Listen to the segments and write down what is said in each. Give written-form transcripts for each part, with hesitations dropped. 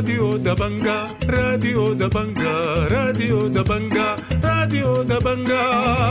راديو دبنجا راديو دبنجا راديو دبنجا راديو دبنجا.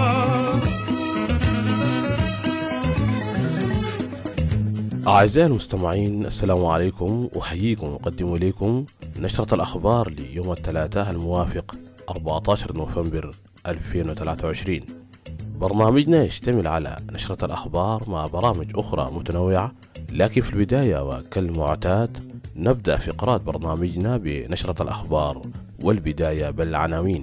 أعزائي المستمعين، السلام عليكم، أحييكم وأقدم إليكم نشرة الأخبار ليوم الثلاثاء الموافق 14 نوفمبر 2023. برنامجنا يشتمل على نشرة الأخبار مع برامج أخرى متنوعة، لكن في البداية وكالمعتاد نبدأ فقرات برنامجنا بنشرة الأخبار، والبداية بالعناوين.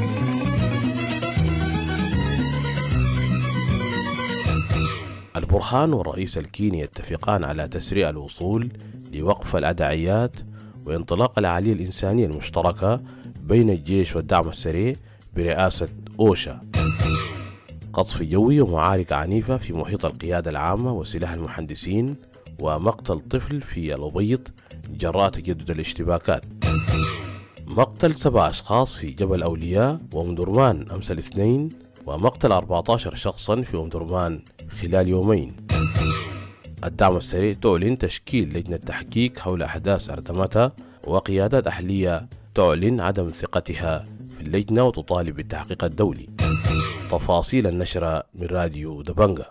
البرهان والرئيس الكيني يتفقان على تسريع الوصول لوقف الأدعيات وانطلاق العملية الإنسانية المشتركة بين الجيش والدعم السريع برئاسة أوشا. قصف جوي ومعارك عنيفة في محيط القيادة العامة وسلاح المهندسين، ومقتل طفل في الأبيض جراء تجدد الاشتباكات. مقتل 7 أشخاص في جبل أولياء وأم درمان أمس الاثنين، ومقتل 14 شخصا في أم درمان خلال يومين. الدعم السريع تعلن تشكيل لجنة تحقيق حول أحداث أردمتها، وقيادات أهلية تعلن عدم ثقتها في اللجنة وتطالب بالتحقيق الدولي. تفاصيل النشرة من راديو دبنجا.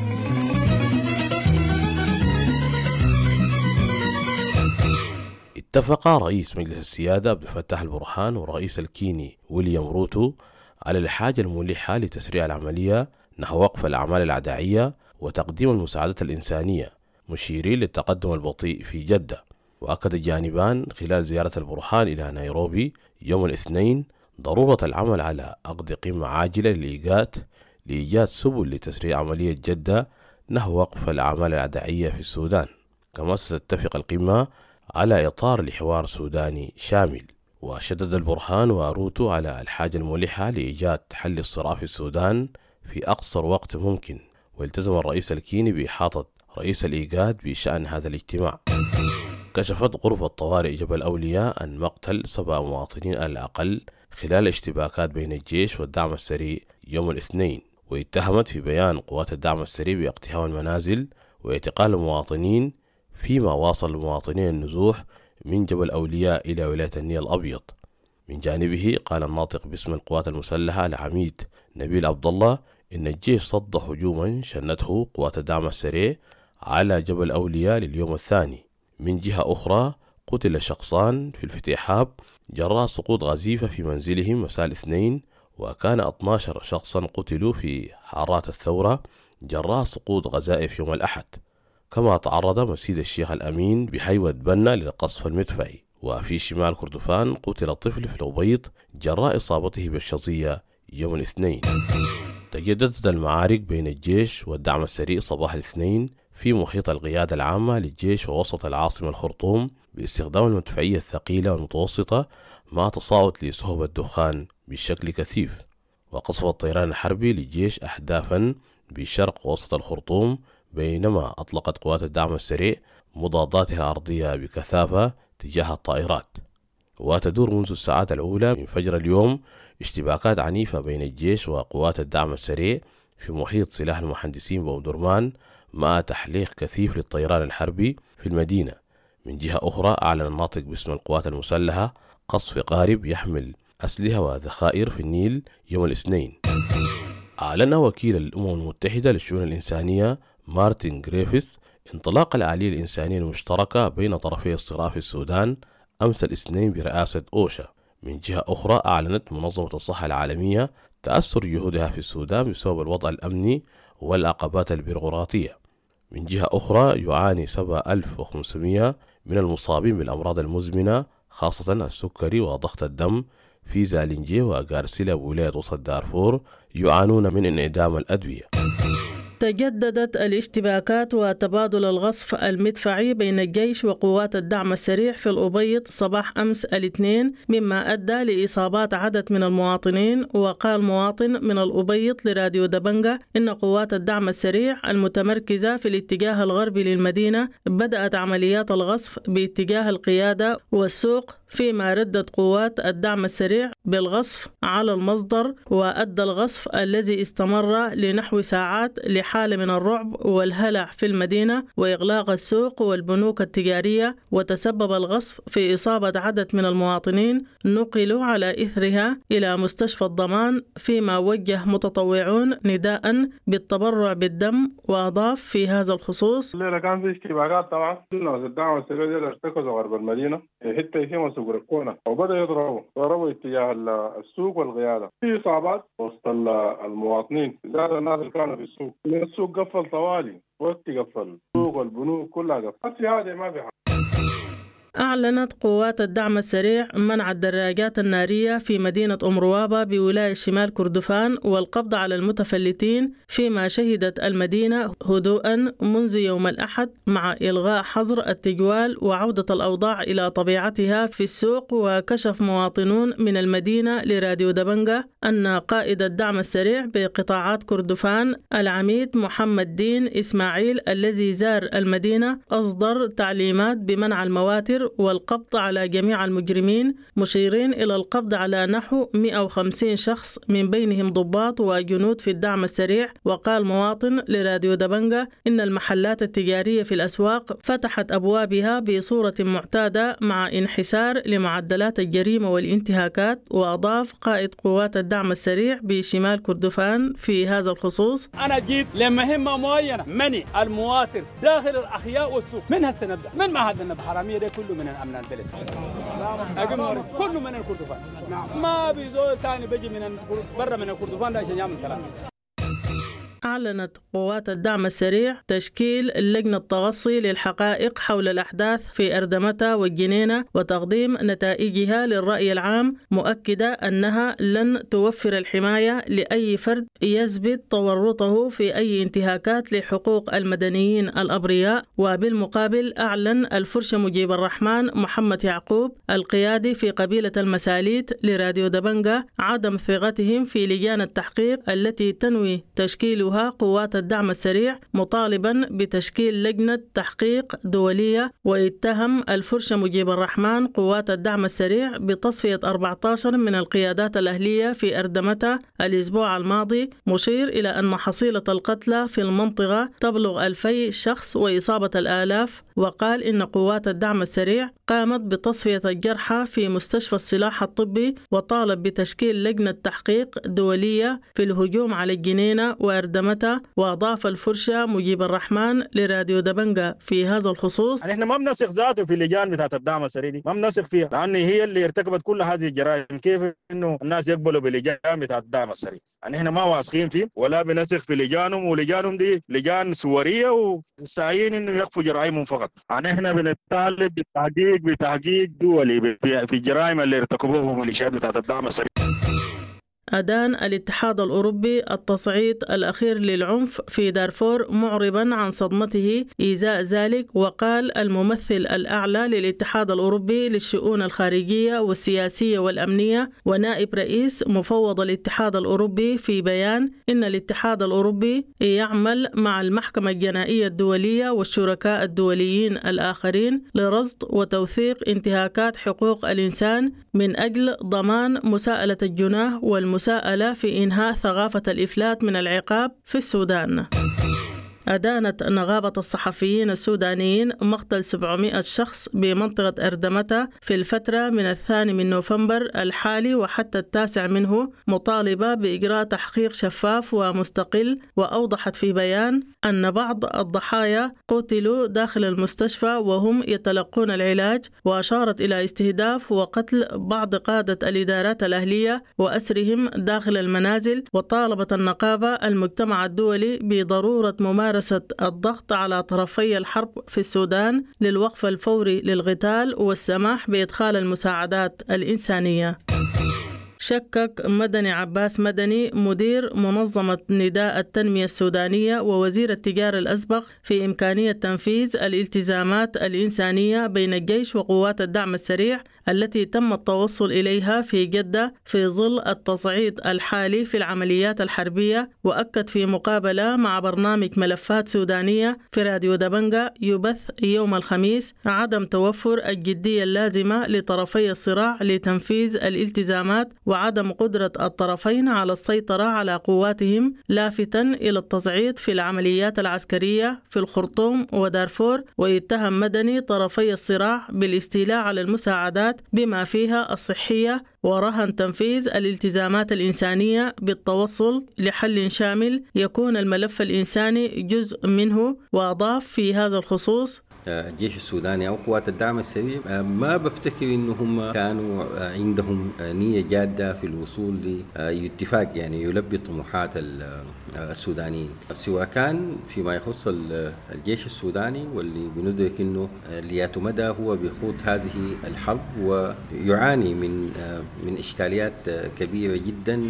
اتفق رئيس مجلس السيادة عبد الفتاح البرهان والرئيس الكيني ويليام روتو على الحاجة الملحة لتسريع العملية نحو وقف الأعمال العدائية وتقديم المساعدات الإنسانية، مشيرين للتقدم البطيء في جدة. وأكد الجانبان خلال زيارة البرهان إلى نيروبي يوم الاثنين ضرورة العمل على عقد قمة عاجلة لإيجاد سبل لتسريع عملية جدة نحو وقف الأعمال العدائية في السودان. كما ستتفق القمة على إطار لحوار سوداني شامل. وشدد البرهان وروتو على الحاجة الملحة لإيجاد حل الصراع في السودان في أقصر وقت ممكن. والتزم الرئيس الكيني بإحاطة رئيس الإيجاد بشأن هذا الاجتماع. كشفت غرفة طوارئ جبل أولياء عن مقتل 7 مواطنين على الأقل خلال اشتباكات بين الجيش والدعم السريع يوم الاثنين، واتهمت في بيان قوات الدعم السريع باقتحام المنازل واعتقال المواطنين، فيما واصل المواطنين النزوح من جبل أولياء إلى ولاية النيل الأبيض. من جانبه قال الناطق باسم القوات المسلحة العميد نبيل عبد الله إن الجيش صد هجوما شنته قوات الدعم السريع على جبل أولياء لليوم الثاني. من جهة أخرى قتل شخصان في الفتيحاب جراء سقوط غزيفة في منزلهم مساء الاثنين، وكان 12 شخصا قتلوا في حارات الثورة جراء سقوط غزائف يوم الأحد. كما تعرض مسجد الشيخ الأمين بحيوة بنا للقصف المدفعي. وفي شمال كردفان قتل طفل في الأبيض جراء إصابته بالشظية يوم الاثنين. تجددت المعارك بين الجيش والدعم السريع صباح الاثنين في محيط القيادة العامة للجيش ووسط العاصمة الخرطوم باستخدام المدفعية الثقيلة والمتوسطة مع تصاعد لسحب الدخان بشكل كثيف. وقصف الطيران الحربي للجيش أهدافا بشرق وسط الخرطوم، بينما أطلقت قوات الدعم السريع مضاداتها الأرضية بكثافة تجاه الطائرات. وتدور منذ الساعات الأولى من فجر اليوم اشتباكات عنيفة بين الجيش وقوات الدعم السريع في محيط سلاح المهندسين بأم درمان، مع تحليق كثيف للطيران الحربي في المدينة. من جهة أخرى أعلن الناطق باسم القوات المسلحة قصف قارب يحمل أسلحة وذخائر في النيل يوم الاثنين. أعلن وكيل الأمم المتحدة للشؤون الإنسانية مارتن غريفيث انطلاق العملية الإنسانية المشتركة بين طرفي الصراع في السودان أمس الاثنين برئاسة أوشا. من جهة أخرى أعلنت منظمة الصحة العالمية تأثر جهودها في السودان بسبب الوضع الأمني والعقبات البيروقراطية. من جهة أخرى يعاني 7500 من المصابين بالأمراض المزمنة خاصة السكري وضغط الدم في زالنجي وغارسيلا بولاية وسط دارفور يعانون من انعدام الأدوية. تجددت الاشتباكات وتبادل الغصف المدفعي بين الجيش وقوات الدعم السريع في الأبيض صباح أمس الاثنين، مما أدى لإصابات عدد من المواطنين. وقال مواطن من الأبيض لراديو دبنجا إن قوات الدعم السريع المتمركزة في الاتجاه الغربي للمدينة بدأت عمليات الغصف باتجاه القيادة والسوق فيما ردت قوات الدعم السريع بالغصف على المصدر، وأدى الغصف الذي استمر لنحو ساعات لحالة من الرعب والهلع في المدينة وإغلاق السوق والبنوك التجارية، وتسبب الغصف في إصابة عدد من المواطنين نقلوا على إثرها إلى مستشفى الضمان، فيما وجه متطوعون نداء بالتبرع بالدم. وأضاف في هذا الخصوص: الليلة كان في اشتباكات طبعا، الناس الدعم السريع دي ارتكزوا غرب المدينة حتى يسمى سوق الكونة، وبدأوا يضربوا اتجاه السوق والقيادة. في إصابات وسط المواطنين، زاد الناس اللي كانوا في السوق. السوق قفل طوالي، وقت قفل السوق والبنوك كلها قفل. بس هذا ما في حق. أعلنت قوات الدعم السريع منع الدراجات النارية في مدينة أم روابة بولاية شمال كردفان والقبض على المتفلتين، فيما شهدت المدينة هدوءا منذ يوم الأحد مع إلغاء حظر التجوال وعودة الأوضاع إلى طبيعتها في السوق. وكشف مواطنون من المدينة لراديو دبنجة أن قائد الدعم السريع بقطاعات كردفان العميد محمد دين إسماعيل الذي زار المدينة أصدر تعليمات بمنع المواتر والقبض على جميع المجرمين، مشيرين إلى القبض على نحو 150 شخص من بينهم ضباط وجنود في الدعم السريع. وقال مواطن لراديو دبنجة إن المحلات التجارية في الأسواق فتحت أبوابها بصورة معتادة مع انحسار لمعدلات الجريمة والانتهاكات. وأضاف قائد قوات الدعم السريع بشمال كردفان في هذا الخصوص: أنا جيت لمهمة معينة مني المواطن داخل الأحياء والسوق. من هالسنبدأ من ما هذا الحرامية ده كله من الأمن البلد، كله من الكردفان. ما بيزول تاني بيجي من برا من الكردفان ده عشان يعمل كلام. أعلنت قوات الدعم السريع تشكيل لجنة تغصي للحقائق حول الأحداث في أردمتة والجنينة وتقديم نتائجها للرأي العام، مؤكدة أنها لن توفر الحماية لأي فرد يثبت تورطه في أي انتهاكات لحقوق المدنيين الأبرياء. وبالمقابل أعلن الفرشة مجيب الرحمن محمد يعقوب القيادي في قبيلة المساليت لراديو دبنجة عدم ثقتهم في لجان التحقيق التي تنوي تشكيلها قوات الدعم السريع، مطالبا بتشكيل لجنة تحقيق دولية. واتهم الفرشة مجيب الرحمن قوات الدعم السريع بتصفية 14 من القيادات الأهلية في أردمتة الأسبوع الماضي، مشير إلى أن حصيلة القتلى في المنطقة تبلغ 2000 شخص وإصابة الآلاف. وقال إن قوات الدعم السريع قامت بتصفية الجرحى في مستشفى السلاح الطبي، وطالب بتشكيل لجنة تحقيق دولية في الهجوم على الجنينة وأردمتة. وأضاف الفرشة مجيب الرحمن لراديو دبنجة في هذا الخصوص: احنا ما بنثق ذاته في اللجان بتاعت الدعم السريع دي، ما بنثق فيها، لأن هي اللي ارتكبت كل هذه الجرائم. كيف إنه الناس يقبلوا بلجان بتاعت الدعم السريع؟ احنا ما واثقين فيه ولا بنثق في لجانهم، ولجانهم دي لجان سورية وسعيين إنه يخفوا جرائمهم فقط. احنا بنطالب بتحقيق دولي في الجرائم اللي ارتكبوها ميليشيات بتاعت الدعم السريع. أدان الاتحاد الأوروبي التصعيد الأخير للعنف في دارفور معربا عن صدمته إزاء ذلك. وقال الممثل الأعلى للاتحاد الأوروبي للشؤون الخارجية والسياسية والأمنية ونائب رئيس مفوض الاتحاد الأوروبي في بيان إن الاتحاد الأوروبي يعمل مع المحكمة الجنائية الدولية والشركاء الدوليين الآخرين لرصد وتوثيق انتهاكات حقوق الإنسان من أجل ضمان مساءلة الجناه والمساءلة في إنهاء ثقافة الإفلات من العقاب في السودان. أدانت نقابة الصحفيين السودانيين مقتل 700 شخص بمنطقة أردمتة في الفترة من 2 نوفمبر الحالي وحتى 9 منه، مطالبة بإجراء تحقيق شفاف ومستقل. وأوضحت في بيان أن بعض الضحايا قتلوا داخل المستشفى وهم يتلقون العلاج، وأشارت إلى استهداف وقتل بعض قادة الإدارات الأهلية وأسرهم داخل المنازل. وطالبت النقابة المجتمع الدولي بضرورة ممارسة الضغط على طرفي الحرب في السودان للوقف الفوري للقتال والسماح بإدخال المساعدات الإنسانية. شكك مدني عباس مدني مدير منظمة نداء التنمية السودانية ووزير التجارة الأسبق في إمكانية تنفيذ الالتزامات الإنسانية بين الجيش وقوات الدعم السريع التي تم التوصل إليها في جدة في ظل التصعيد الحالي في العمليات الحربية. وأكد في مقابلة مع برنامج ملفات سودانية في راديو دبنجا يبث يوم الخميس عدم توفر الجدية اللازمة لطرفي الصراع لتنفيذ الالتزامات وعدم قدرة الطرفين على السيطرة على قواتهم، لافتا إلى التصعيد في العمليات العسكرية في الخرطوم ودارفور. ويتهم مدني طرفي الصراع بالاستيلاء على المساعدات بما فيها الصحية ورهن تنفيذ الالتزامات الإنسانية بالتوصل لحل شامل يكون الملف الإنساني جزء منه. وأضاف في هذا الخصوص: الجيش السوداني أو قوات الدعم السريع ما بفتكر إنهم كانوا عندهم نية جادة في الوصول لاتفاق يعني يلبي طموحات السودانيين، سواء كان فيما يخص الجيش السوداني واللي بندرك إنه ليات مدى هو بيخوض هذه الحرب ويعاني من إشكاليات كبيرة جدا.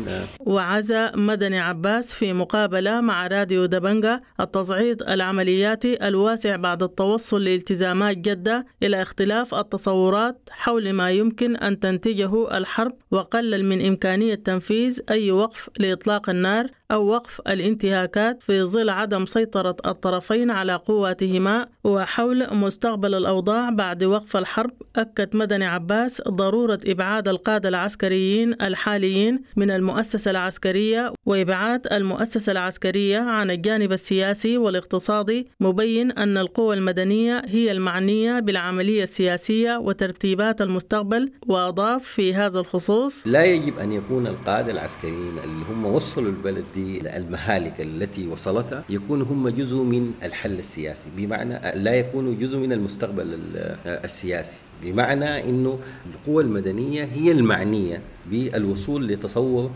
وعزى مدني عباس في مقابلة مع راديو دبنجا التصعيد العملياتي الواسع بعد التوصل لالتزامات جدة إلى اختلاف التصورات حول ما يمكن أن تنتجه الحرب، وقلل من إمكانية تنفيذ أي وقف لإطلاق النار أو وقف الانتهاكات في ظل عدم سيطرة الطرفين على قواتهما. وحول مستقبل الأوضاع بعد وقف الحرب أكد مدني عباس ضرورة إبعاد القادة العسكريين الحاليين من المؤسسة العسكرية وإبعاد المؤسسة العسكرية عن الجانب السياسي والاقتصادي، مبين أن القوى المدنية هي المعنية بالعملية السياسية وترتيبات المستقبل. وأضاف في هذا الخصوص: لا يجب أن يكون القادة العسكريين اللي هم وصلوا البلد دي المهالك التي وصلتها يكونوا هم جزء من الحل السياسي، بمعنى لا يكونوا جزء من المستقبل السياسي، بمعنى إنه القوى المدنية هي المعنية بالوصول لتصور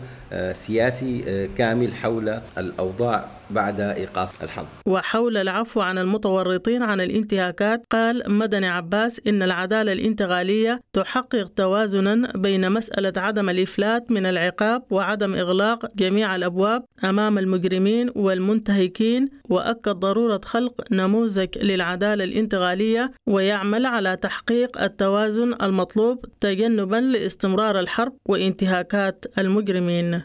سياسي كامل حول الأوضاع بعد إيقاف الحرب. وحول العفو عن المتورطين عن الانتهاكات قال مدني عباس إن العدالة الانتقالية تحقق توازنا بين مسألة عدم الإفلات من العقاب وعدم إغلاق جميع الأبواب أمام المجرمين والمنتهكين، وأكد ضرورة خلق نموذج للعدالة الانتقالية ويعمل على تحقيق التوازن المطلوب تجنبا لاستمرار الحرب وانتهاكات المجرمين.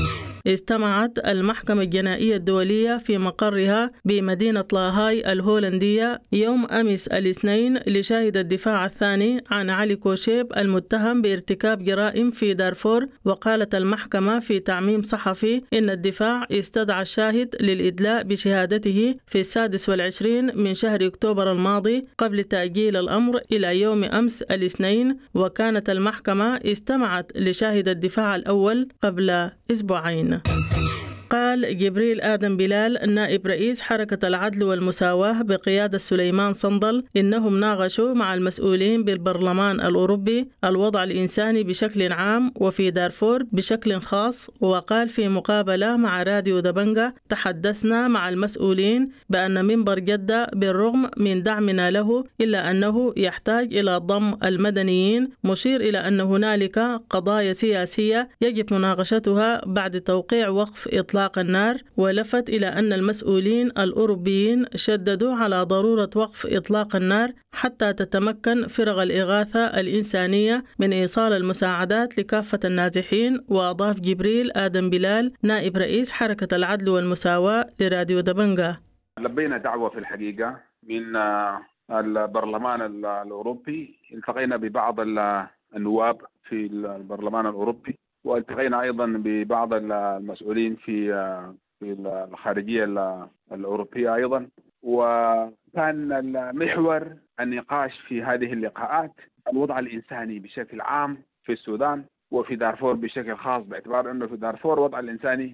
استمعت المحكمة الجنائية الدولية في مقرها بمدينة لاهاي الهولندية يوم أمس الاثنين لشاهد الدفاع الثاني عن علي كوشيب المتهم بارتكاب جرائم في دارفور. وقالت المحكمة في تعميم صحفي إن الدفاع استدعى الشاهد للإدلاء بشهادته في 26 من شهر أكتوبر الماضي قبل تأجيل الأمر إلى يوم أمس الاثنين. وكانت المحكمة استمعت لشاهد الدفاع الأول قبل أسبوعين. قال جبريل آدم بلال نائب رئيس حركة العدل والمساواة بقيادة سليمان صندل إنهم ناقشوا مع المسؤولين بالبرلمان الأوروبي الوضع الإنساني بشكل عام وفي دارفور بشكل خاص. وقال في مقابلة مع راديو دبنجا تحدثنا مع المسؤولين بأن منبر جدة بالرغم من دعمنا له إلا أنه يحتاج إلى ضم المدنيين، مشير إلى أن هنالك قضايا سياسية يجب مناقشتها بعد توقيع وقف إطلاق النار. ولفت إلى أن المسؤولين الأوروبيين شددوا على ضرورة وقف إطلاق النار حتى تتمكن فرق الإغاثة الإنسانية من إيصال المساعدات لكافة النازحين. وأضاف جبريل آدم بلال نائب رئيس حركة العدل والمساواة لراديو دبنجا: لبينا دعوة في الحقيقة من البرلمان الأوروبي، التقينا ببعض النواب في البرلمان الأوروبي، والتقينا أيضا ببعض المسؤولين في الخارجية الأوروبية أيضا. وكان المحور النقاش في هذه اللقاءات الوضع الإنساني بشكل عام في السودان وفي دارفور بشكل خاص، باعتبار أنه في دارفور وضع الإنساني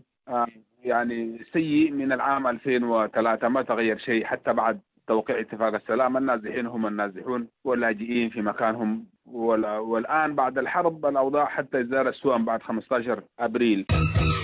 يعني سيء من العام 2003، ما تغير شيء حتى بعد توقيع اتفاق السلام. النازحين هم النازحون واللاجئين في مكانهم، والآن بعد الحرب الأوضاع حتى ازداد السوء بعد 15 أبريل.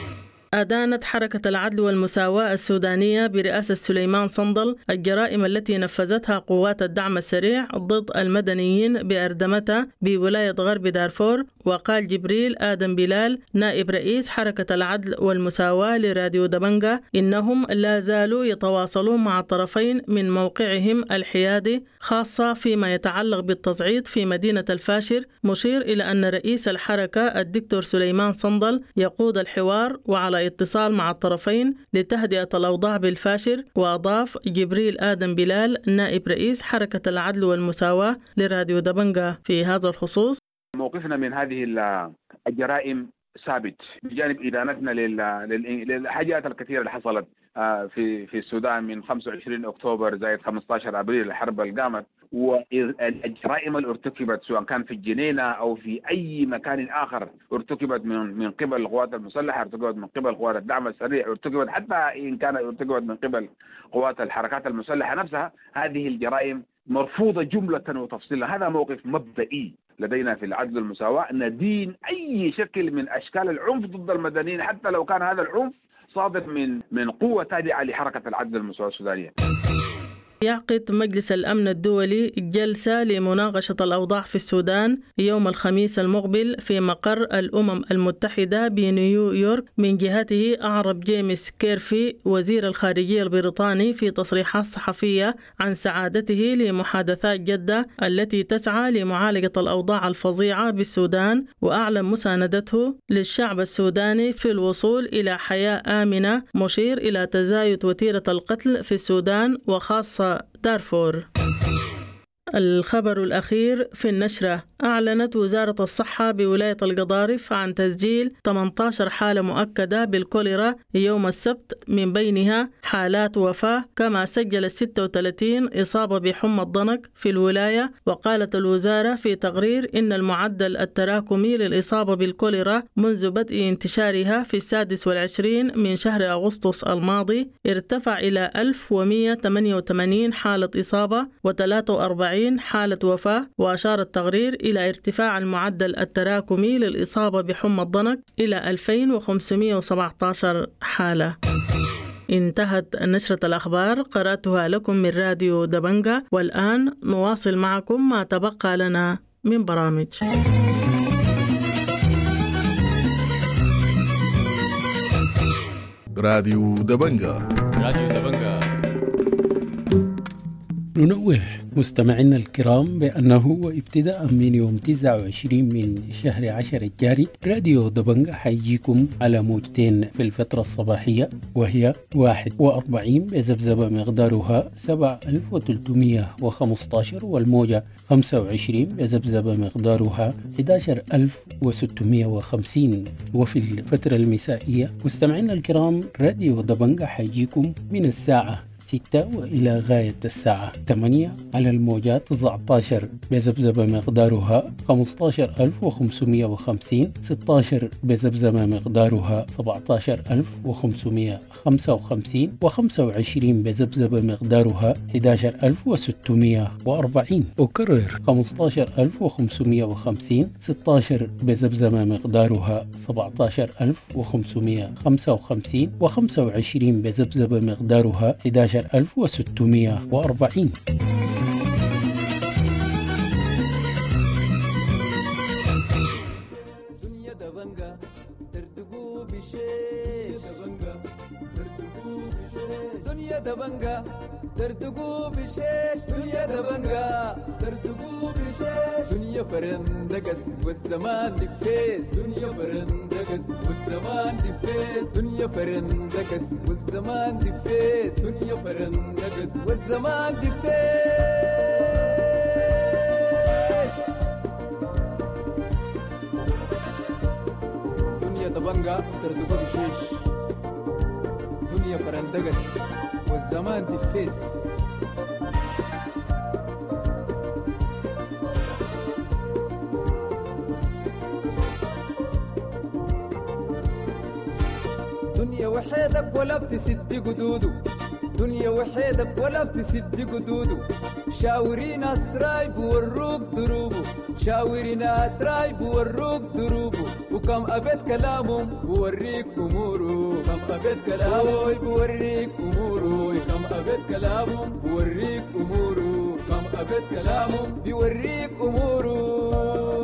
أدانت حركة العدل والمساواة السودانية برئاسة سليمان صندل الجرائم التي نفذتها قوات الدعم السريع ضد المدنيين بأردمتة بولاية غرب دارفور. وقال جبريل آدم بلال نائب رئيس حركة العدل والمساواة لراديو دبنجة إنهم لا زالوا يتواصلون مع الطرفين من موقعهم الحيادي، خاصة فيما يتعلق بالتصعيد في مدينة الفاشر، مشير إلى أن رئيس الحركة الدكتور سليمان صندل يقود الحوار وعلى اتصال مع الطرفين لتهدئة الأوضاع بالفاشر. وأضاف جبريل آدم بلال نائب رئيس حركة العدل والمساواة لراديو دبنجة في هذا الخصوص: موقفنا من هذه الجرائم ثابت بجانب إدانتنا للحاجات الكثيرة اللي حصلت في السودان من 25 أكتوبر زائد 15 أبريل الحرب اللي قامت، والجرائم اللي ارتكبت سواء كان في الجنينة أو في أي مكان آخر ارتكبت من قبل القوات المسلحة، ارتكبت من قبل قوات الدعم السريع، ارتكبت حتى إن كانت ارتكبت من قبل قوات الحركات المسلحة نفسها. هذه الجرائم مرفوضة جملة وتفصيلا. هذا موقف مبدئي لدينا في العدل والمساواة، ندين أي شكل من أشكال العنف ضد المدنيين حتى لو كان هذا العنف صادر من قوة تابعة لحركة العدل والمساواة السودانية. يعقد مجلس الأمن الدولي جلسة لمناقشة الأوضاع في السودان يوم الخميس المقبل في مقر الأمم المتحدة بنيويورك. من جهته أعرب جيمس كيرفي وزير الخارجية البريطاني في تصريحات صحفية عن سعادته لمحادثات جدة التي تسعى لمعالجة الأوضاع الفظيعة بالسودان، وأعلن مساندته للشعب السوداني في الوصول إلى حياة آمنة، مشير إلى تزايد وتيرة القتل في السودان وخاصة دارفور. الخبر الأخير في النشرة: أعلنت وزارة الصحة بولاية القضارف عن تسجيل 18 حالة مؤكدة بالكوليرا يوم السبت، من بينها حالات وفاة، كما سجل 36 إصابة بحمى الضنك في الولاية. وقالت الوزارة في تقرير إن المعدل التراكمي للإصابة بالكوليرا منذ بدء انتشارها في 26 من شهر أغسطس الماضي ارتفع إلى 1188 حالة إصابة و43 حالة وفاة. وأشار التقرير إلى ارتفاع المعدل التراكمي للإصابة بحمى الضنك إلى 2517 حالة. انتهت نشرة الأخبار، قرأتها لكم من راديو دبنجة، والآن نواصل معكم ما تبقى لنا من برامج. راديو دبنجة. راديو دبنجة. ننوه مستمعينا الكرام بأنه ابتداء من يوم 29 من شهر 10 الجاري راديو دبنجة حيجيكم على موجتين في الفترة الصباحية، وهي 41 بذبذبة مقدارها 7315، والموجة 25 بذبذبة مقدارها 11650. وفي الفترة المسائية مستمعينا الكرام راديو دبنجة حيجيكم من الساعة 6 وإلى غاية الساعة 8 على الموجات 19 بذبذبة مقدارها 15550، 16 بذبذبة مقدارها 17555، و25 بذبذبة مقدارها 11640. أكرر 15550، 16 بذبذبة مقدارها 17555، و25 بذبذبة مقدارها 11640. دبنجا ترتقو بشيش دنيا دبنجا ترتقو بشيش دنيا فرندقس والزمان دفيس دنيا فرندقس والزمان دفيس دنيا فرندقس والزمان دفيس دنيا فرندقس والزمان دفيس دنيا دبنجا ترتقو بشيش دنيا فرندقس والزمان دفيس. دنيا وحيدك ولا بتسد قدودو، دنيا وحيدك ولا بتسد قدوده شاوري ناس راي بوروك دروبه شاوري ناس راي بوروك دروبه وكم أبد كلامهم بوريك أموره كم أبد كلامهم بوريك أموره كم أبد كلامهم بوريك أموره كم أبد كلامهم بوريك أموره.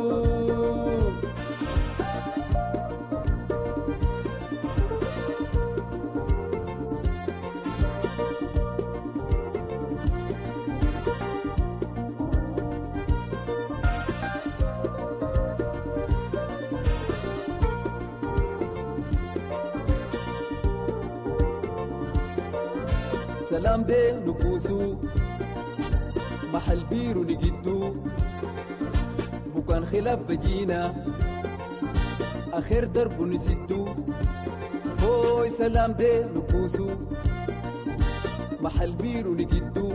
سلام دي نبوسو محل بيرو نجدو بكان خلاف بجينا آخر درب نسدو هوي سلام دي نبوسو محل بيرو نجدو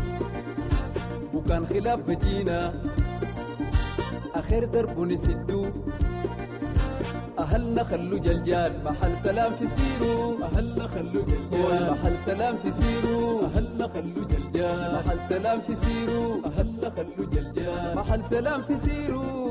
بكان خلاف بجينا آخر درب نسدو أهلنا خلو جلجال محل سلام في سيرو أهلنا خلو جلجال محل سلام في سيرو أهلنا خلو جلجال محل سلام في سيرو أهلنا خلو جلجال محل سلام في سيرو.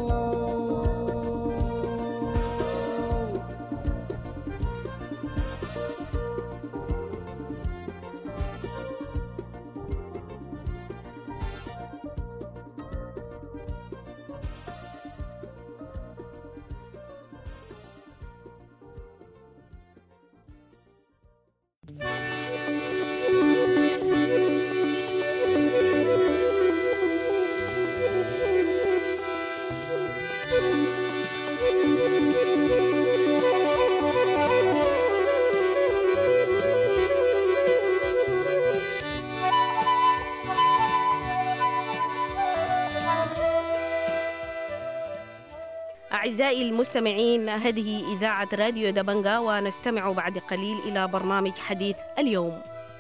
أعزائي المستمعين، هذه إذاعة راديو دبنجا، ونستمع بعد قليل إلى برنامج حديث اليوم.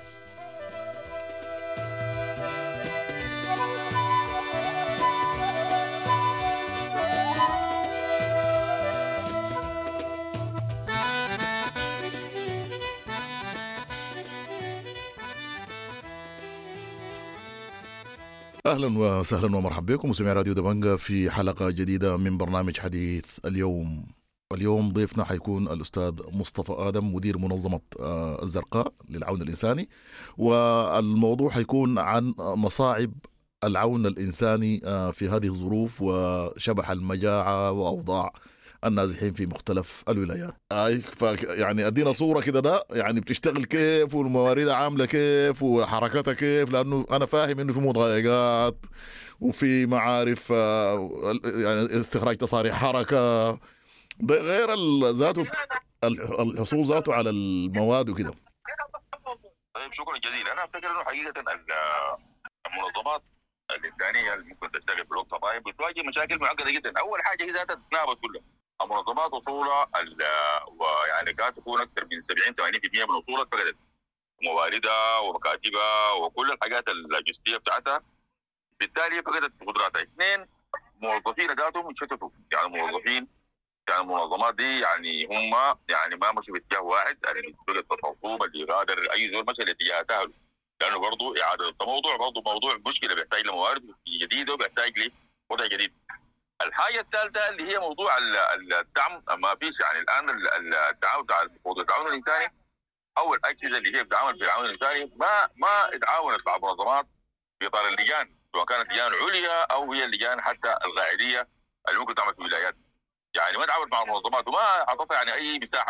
أهلا وسهلا ومرحبا بكم مستمعي راديو دبنجا في حلقة جديدة من برنامج حديث اليوم. اليوم ضيفنا حيكون الأستاذ مصطفى آدم مدير منظمة الزرقاء للعون الإنساني، والموضوع حيكون عن مصاعب العون الإنساني في هذه الظروف وشبح المجاعة وأوضاع النازحين في مختلف الولايات. يعني أدينا صورة كده، ده يعني بتشتغل كيف والموارد عاملة كيف وحركتها كيف، لأنه أنا فاهم إنه في مضايقات وفي معارف يعني استخراج تصاريح حركة غير ذاته الحصول ذاته على المواد وكده. طيب شكرا جزيلا. أنا أفتكر إنه حقيقة المنظمات الإنسانية اللي ممكن تشتغل في الوقت الراهن بتواجه مشاكل معقدة جدا. أول حاجة هي ذاتها تتناوب كلها. المنظمات وصولها ويعني كانت تكون أكثر من 70-80% من وصولها فقدت مواردها ومكاتبها وكل الحاجات اللوجستية بتاعتها، بالتالي فقدت قدراتها. اثنين، موظفين ذاتهم انشتتوا، يعني موظفين يعني المنظمات دي يعني هم يعني ما مشوا باتجاه واحد، يعني بقت الخصوم اللي غادر اي زول مشى لاتجاه تاهل، لانه برضه اعاده الموضوع برضه موضوع مشكله بيحتاج لموارد جديده وبيحتاج لوضع جديد. الحاجه الثالثه اللي هي موضوع الدعم، ما فيش يعني الان التعاون بتاع التعاون الانساني او الاجهزه اللي هي بتتعامل في التعاون الانساني ما اتعاونت مع منظمات في اطار اللجان، سواء كانت لجان عليا او هي اللجان حتى القاعديه اللي ممكن تعمل في الولايات. يعني ما تعاملت مع المنظمات وما اعطتها يعني اي مساحه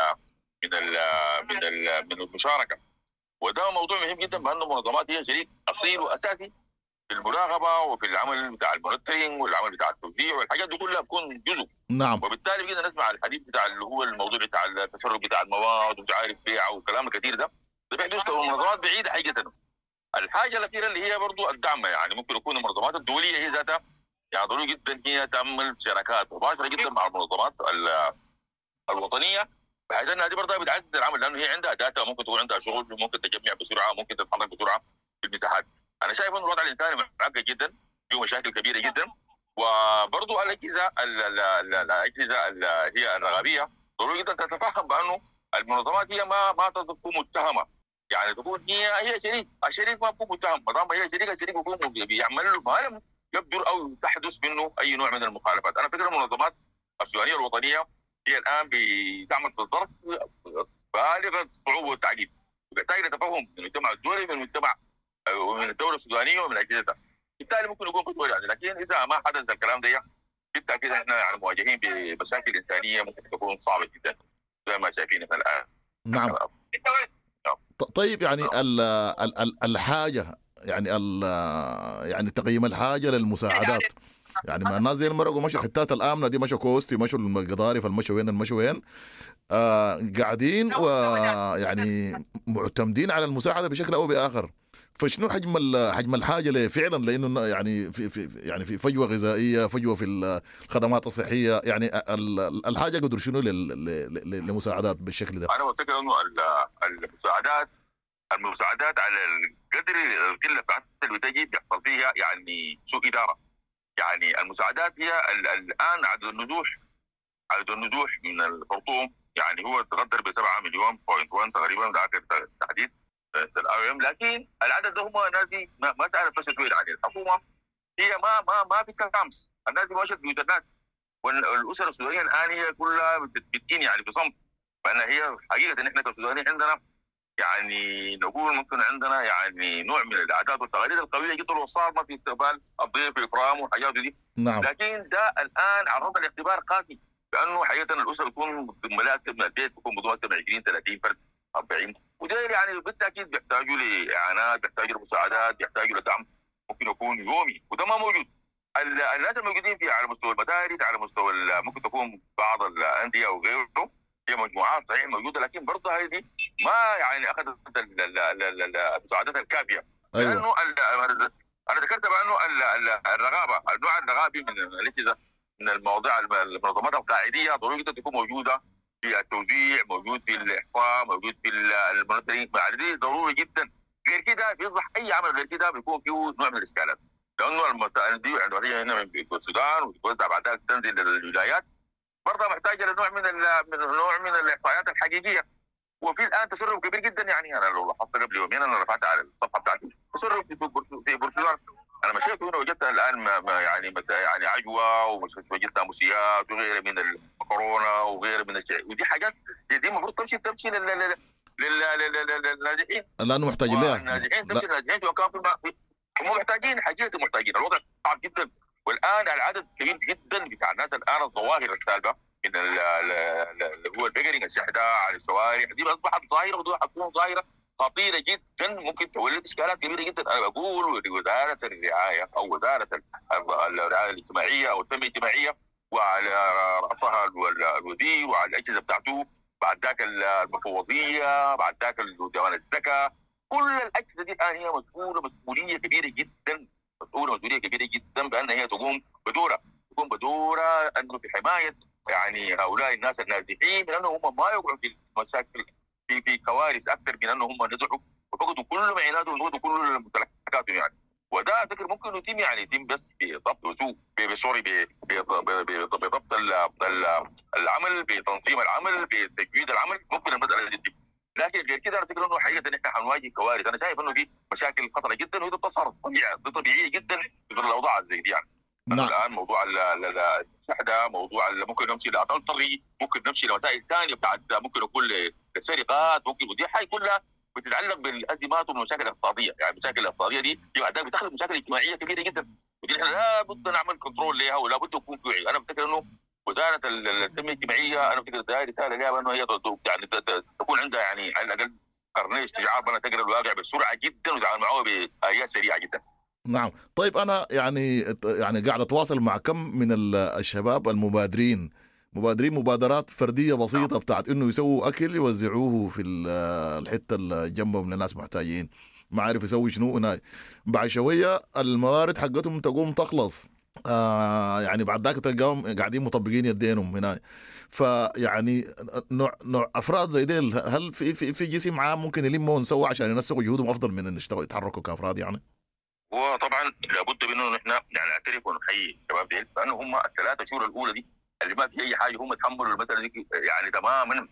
من المشاركه، وده موضوع مهم جدا، بان المنظمات هي شريك اصيل واساسي في المراقبه وفي العمل بتاع المونيتورنج والعمل بتاع التوزيع والحاجات دي كلها بتكون جزء. نعم. وبالتالي بقينا نسمع الحديث بتاع اللي هو الموضوع بتاع التسرب بتاع المواد ومش عارف بيعه والكلام الكثير ده بيحدث المنظمات بعيده حقيقه. الحاجه الاخيره اللي هي برضو الدعم، يعني ممكن يكون المنظمات الدوليه هي ذاتها يعني ضروري جدا هي تعمل شراكات مباشره جدا مع المنظمات الوطنيه، بحيث انها دي برضه بتعزز العمل، لانه هي عندها داتا، ممكن تكون عندها شغل، ممكن تجمع بسرعه، ممكن تتحرك بسرعه في المساحات. انا شايف انه الوضع الانساني معقد جدا، فيه مشاكل كبيره جدا، وبرضه الاجهزه هي الرقابيه ضروري جدا تتفهم بانه المنظمات هي ما تكون متهمه يعني تكون هي شريك، الشريك ما بيكون متهم، ما دام هي شريك الشريك بيكون بيعمل له ما لم يبدر او تحدث منه اي نوع من المخالفات. انا فكره المنظمات السودانيه الوطنيه هي الان بتعمل في الظرف بالغ الصعوبه والتعقيد، وتحتاج لتفهم من المجتمع الدولي، من المجتمع ومن الدوله السودانيه ومن اجهزتها. بالتالي ممكن يكون خطوه يعني، لكن اذا ما حدث الكلام ده بالتاكيد احنا يعني مواجهين بمشاكل انسانيه ممكن تكون صعبه جدا زي ما شايفين احنا الان. نعم. طيب يعني الحاجه يعني يعني تقييم الحاجه للمساعدات، يعني ما الناس دي المرقوا مشوا حتات الامنه دي، مشوا كوستي، مشوا القضارف، المشوا وين قاعدين ويعني معتمدين على المساعده بشكل او باخر. فشنو حجم الحاجه فعلا، لانه يعني في فجوه غذائيه، فجوه في الخدمات الصحيه، يعني الحاجه قدر شنو لمساعدات بالشكل ده؟ انا بفتكر انه المساعدات على القدر القله بتاعت اللي بتجي بيحصل فيها يعني سوء اداره. يعني المساعدات هي الان عدد النزوح من الخرطوم يعني هو تقدر ب 7 مليون .1 تقريبا، ده اخر تحديث الأوم. لكن العدد ده هم ناس دي ما سالت بس تقول يعني الحكومه هي ما في كامس، الناس دي ماشيه بيوت الناس، والاسر السودانيه الان هي كلها بتبكين يعني بصمت. فانا هي حقيقه ان احنا كسودانيين عندنا يعني نقول ممكن عندنا يعني نوع من العادات والتقاليد القويه جدا وصارنا في استقبال الضيف واكرامه والحاجات دي. نعم. لكن ده الان عرض الاختبار قاسي، لانه حقيقه الاسره تكون ملاك من البيت، تكون مضوجه 20 30 فرد 40، وده يعني بالتاكيد بيحتاجوا لاعانات، بيحتاجوا لمساعدات، بيحتاجوا لدعم ممكن يكون يومي، وده ما موجود. الناس الموجودين فيه على مستوى المدارس، على مستوى ممكن تكون بعض الانديه وغيره، هي مجموعات صحيح موجوده، لكن برضه هذه ما يعني اخذت المساعدات الكافيه. أيوة. لانه انا ذكرت بانه الرغابه، النوع الرغابي من الاجهزه من المواضيع المنظمات القاعديه ضروري جدا تكون موجوده في التوزيع، موجود في الاحصاء، موجود في المونيتورنج، دي ضروري جدا. غير كده بيصبح اي عمل غير كده بيكون فيه نوع من الاشكالات، لانه دي عندنا هنا من السودان وتتوزع بعدها تنزل للولايات، برضه محتاجه لنوع من الاحصائيات الحقيقيه. وفي الان تسرب كبير جدا، يعني انا لو لاحظت قبل يومين انا رفعت على الصفحه بتاعتي تسرب في بورسودان. انا مشيت هنا وجدت الان يعني عجوه، وجدت امسيات وغيره من الكورونا وغيره من الشيء، ودي حاجات دي المفروض تمشي للناجحين، لانه محتاجين لها. الناجحين تمشي للناجحين وكان هم محتاجين، حقيقه محتاجين. الوضع صعب جدا، والان العدد كبير جدا بتاع الناس الان الظواهر السالبه من اللي هو البقري، الشحذاء على الشوارع، دي اصبحت ظاهره، ودي حتكون ظاهره خطيره جدا ممكن تولد اشكالات كبيره جدا. انا بقول لوزاره الرعايه او وزاره الرعايه الاجتماعيه او التنميه الاجتماعيه، وعلى راسها الوزير وعلى الاجهزه بتاعته، بعد ذاك المفوضيه، بعد ذاك ديوان الزكاه، كل الاجهزه دي الان هي مسؤوليه كبيره جدا بان هي تقوم بدورها انه في حمايه يعني هؤلاء الناس النازحين، من انه هم ما يوقعوا في مشاكل في كوارث اكثر من انه هم نزحوا وفقدوا كل معيناتهم وفقدوا كل ممتلكاتهم يعني. وده فكر ممكن يتم بس بضبط وسوق بضبط العمل، بتنظيم العمل، بتجويد العمل، ممكن المساله دي. لكن غير كده انا فكر انه حقيقه ان احنا حنواجه كوارث. انا شايف انه في مشاكل خطره جدا، وهي بتصير طبيعيه جدا في الاوضاع زي دي يعني. الان موضوع الشحذاء، موضوع ممكن نمشي لأطلطري، ممكن نمشي لوسائل ثانيه بتاعت ممكن يكون للسرقات، ممكن، ودي حاجه كلها بتتعلق بالازمات والمشاكل الاقتصاديه. يعني المشاكل الاقتصاديه دي بعدها بتخلق مشاكل اجتماعيه كبيره جدا، ودي احنا لابد نعمل كنترول لها ولا بد يكون في وعي. انا بفتكر انه وزاره التنميه الاجتماعيه، انا بفتكر هذه رساله لها انه هي يعني تكون عندها يعني على الاقل قرنيه استيعاب، انا تقرا الواقع بسرعه جدا وتتعامل معه بآليات سريعه جدا. نعم. طيب أنا يعني قاعد أتواصل مع كم من الشباب المبادرين مبادرات فردية بسيطة بتاعت إنه يسووا أكل يوزعوه في الحتة اللي جنبهم من الناس محتاجين، ما عارف يسوي شنو هنا. بعد شوية الموارد حقتهم تقوم تخلص، يعني بعد ذاك تلقاهم قاعدين مطبقين يدينهم هنا. فيعني نوع أفراد زي ديل، هل في جسم عام ممكن يلموا ونسوي عشان ينسقوا جهودهم أفضل من إن يتحركوا كأفراد يعني؟ وطبعا لابد منه نحن يعني نعترف ونحيي الشباب ديل، لانه هم ال3 شهور الاولى دي اللي ما في اي حاجه هم تحملوا المساله دي يعني تماما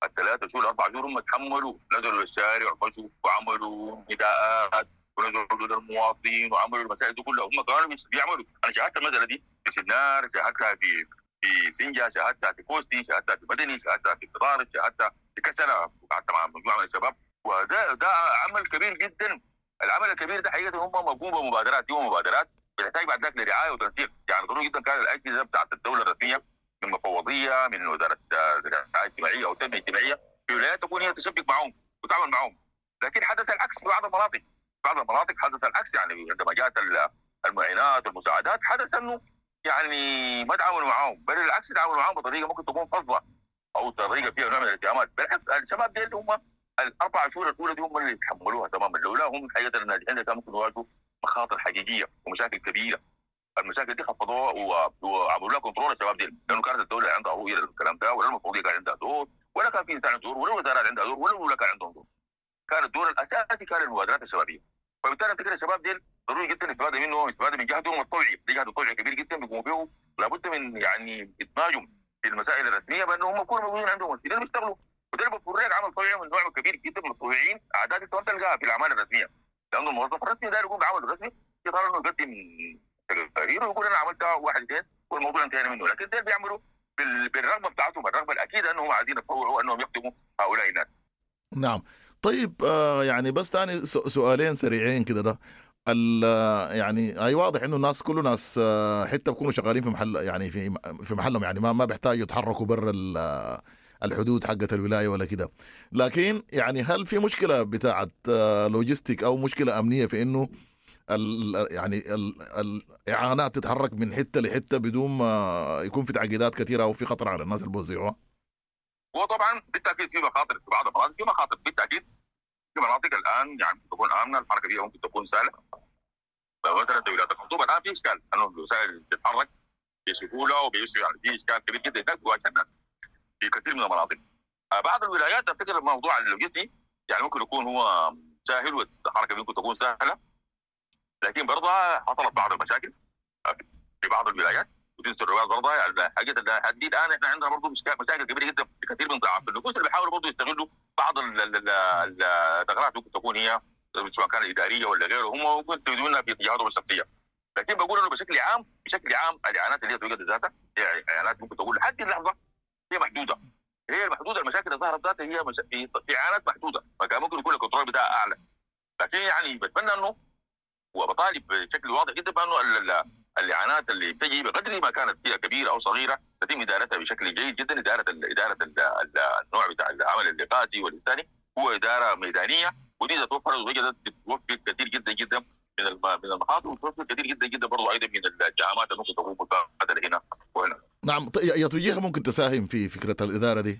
ال3 شهور 4 شهور هم تحملوا، نزلوا للشارع ومشوا وعملوا نداءات ونزلوا حدود المواطنين وعملوا المسائل دي كلها. هم كانوا بيعملوا. انا شاهدت المساله دي في سنار، شاهدتها في سنجا، شاهدتها في كوستي، شاهدتها في مدني، شاهدتها في قطار، شاهدتها في كسلة قعدت مع مجموعه من الشباب. وده عمل كبير جدا. العمل الكبير ده حقيقه هم مقوم بمبادرات، يوم مبادرات بتحتاج بعد ذلك لرعايه وتنسيق. يعني ضروري جدا كان الاجهزه بتاعت الدوله الرسميه من مفوضيه، من وزاره الرعايه الاجتماعيه او التنميه الاجتماعيه في ولايات تكون هي تشبك معهم وتعمل معهم. لكن حدث العكس في بعض المناطق. بعض المناطق حدث العكس، يعني عندما جاءت المعينات والمساعدات حدث انه يعني ما تعاملوا معهم، بل العكس تعاملوا معهم بطريقه ممكن تكون فظه او طريقه فيها نوع من الاتهامات. بالعكس الشباب دي هم ال4 شهور الاولى دي هم اللي يتحملوها تماما. لولا هم حقيقه الناجحين كانوا ممكن يواجهوا مخاطر حقيقيه ومشاكل كبيره. المشاكل دي خفضوها وعملوا لها كنترول الشباب دي، لانه كانت الدوله عندها رؤيه للكلام ده، ولا المفوضيه كان عندها دور، ولا كان في انسان دور، ولا الوزارات عندها دور، ولا الولاء كان عندهم دور. كان الدور الاساسي كان المبادرات الشبابيه. فبالتالي افتكر الشباب دي ضروري جدا الاستفاده منهم، الاستفاده من جهدهم الطوعي، جهد الطوعي كبير جدا بيقوموا به. لابد من يعني ادماجهم في المسائل الرسميه بانه هم يكونوا موجودين عندهم ممثلين بيشتغلوا. وده بفرق عمل طوعي من نوع كبير جدا من الطوعيين، اعداد انت تلقاها في الاعمال الرسميه، لانه الموظف الرسمي داير يقوم بعمل رسمي يقدر انه يقدم تقرير ويقول انا عملت 1 2 والموضوع انتهينا منه. لكن ده بيعملوا بالرغبه بتاعتهم، الرغبه الاكيده انهم عايزين يتطوعوا وانهم يخدموا هؤلاء الناس. نعم. طيب يعني بس ثاني سؤالين سريعين كده. ده يعني اي واضح انه الناس كل ناس حتى بيكونوا شغالين في محل، يعني في محلهم، يعني ما بيحتاجوا يتحركوا برا الحدود حقة الولاية ولا كده. لكن يعني هل في مشكلة بتاعت لوجيستيك او مشكلة امنية في انه يعني الاعانات تتحرك من حتة لحتة بدون ما يكون في تعقيدات كثيرة او في خطر على الناس اللي بيوزعوها؟ هو طبعا بالتاكيد في مخاطر في بعض المناطق، في مخاطر بالتاكيد في مناطق الان يعني تكون امنه، الحركه فيها ممكن تكون سهله. فمثلا ولايه الخرطوم الان في اشكال انه الوسائل تتحرك بسهوله وبيسر، يعني في اشكال كبير جدا هناك بيواجه الناس في كثير من المناطق. بعض الولايات افتكر الموضوع اللوجستي يعني ممكن يكون هو سهل والحركه ممكن تكون سهله، لكن برضه حصلت بعض المشاكل في بعض الولايات وتنسى الروايات برضه. يعني حاجه الحديد الان احنا عندنا برضه مشاكل كبيره جدا في كثير من ضعاف النفوس اللي بيحاولوا برضه يستغلوا بعض الثغرات ممكن تكون هي سواء كانت اداريه ولا غيره، هم ممكن يستخدمونها في اتجاهاتهم الشخصيه. لكن بقول انه بشكل عام الاعانات اللي هي توجد ذاتها هي اعانات ممكن تقول لحد اللحظه هي محدوده. هي المحدوده، المشاكل اللي ظهرت ذاتها هي في اعانات محدوده، فكان ممكن يكون الكنترول بتاعها اعلى. لكن يعني بتمنى انه وبطالب بشكل واضح جدا بانه الاعانات اللي بتجي بقدر ما كانت فيها كبيره او صغيره تتم ادارتها بشكل جيد جدا. اداره النوع بتاع العمل اللقائي والانساني هو اداره ميدانيه، ودي اذا توفرت وجدت بتوفر كثير جدا جدا من المخاطر، وتوفر كثير جدا جدا برضه ايضا من الجهامات اللي ممكن تكون متبادله هنا وهنا. نعم. يا توجيه ممكن تساهم في فكره الاداره دي؟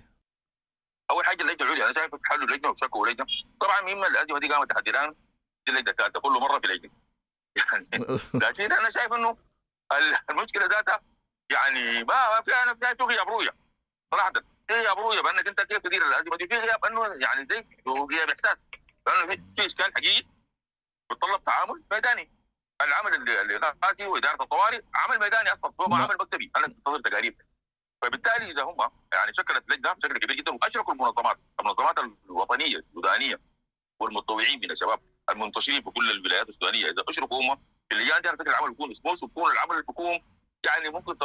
اول حاجه اللجنه العليا، انا شايف حلوا اللجنه وشكوا لجنه. طبعا مهمه الازمه دي قامت تحديدا دي اللجنه كانت كل مره في لجنه يعني لكن انا شايف انه المشكله ذاتها يعني ما فيها غياب رؤيه صراحه. في غياب رؤيه بانك انت كيف تدير الازمه دي، في غياب انه يعني زي غياب احساس، لانه في اشكال حقيقي بتطلب تعامل ميداني. العمل الاغاثي واداره الطوارئ عمل ميداني اصلا، هو عمل مكتبي، انا انتظر تقارير. فبالتالي اذا هم يعني شكلت لجنه بشكل كبير جدا واشركوا المنظمات الوطنيه السودانيه والمتطوعين من الشباب المنتشرين في كل الولايات السودانيه، اذا اشركوا هم في اللجان دي فكره العمل يكون سموث، ويكون العمل الحكومي يعني ممكن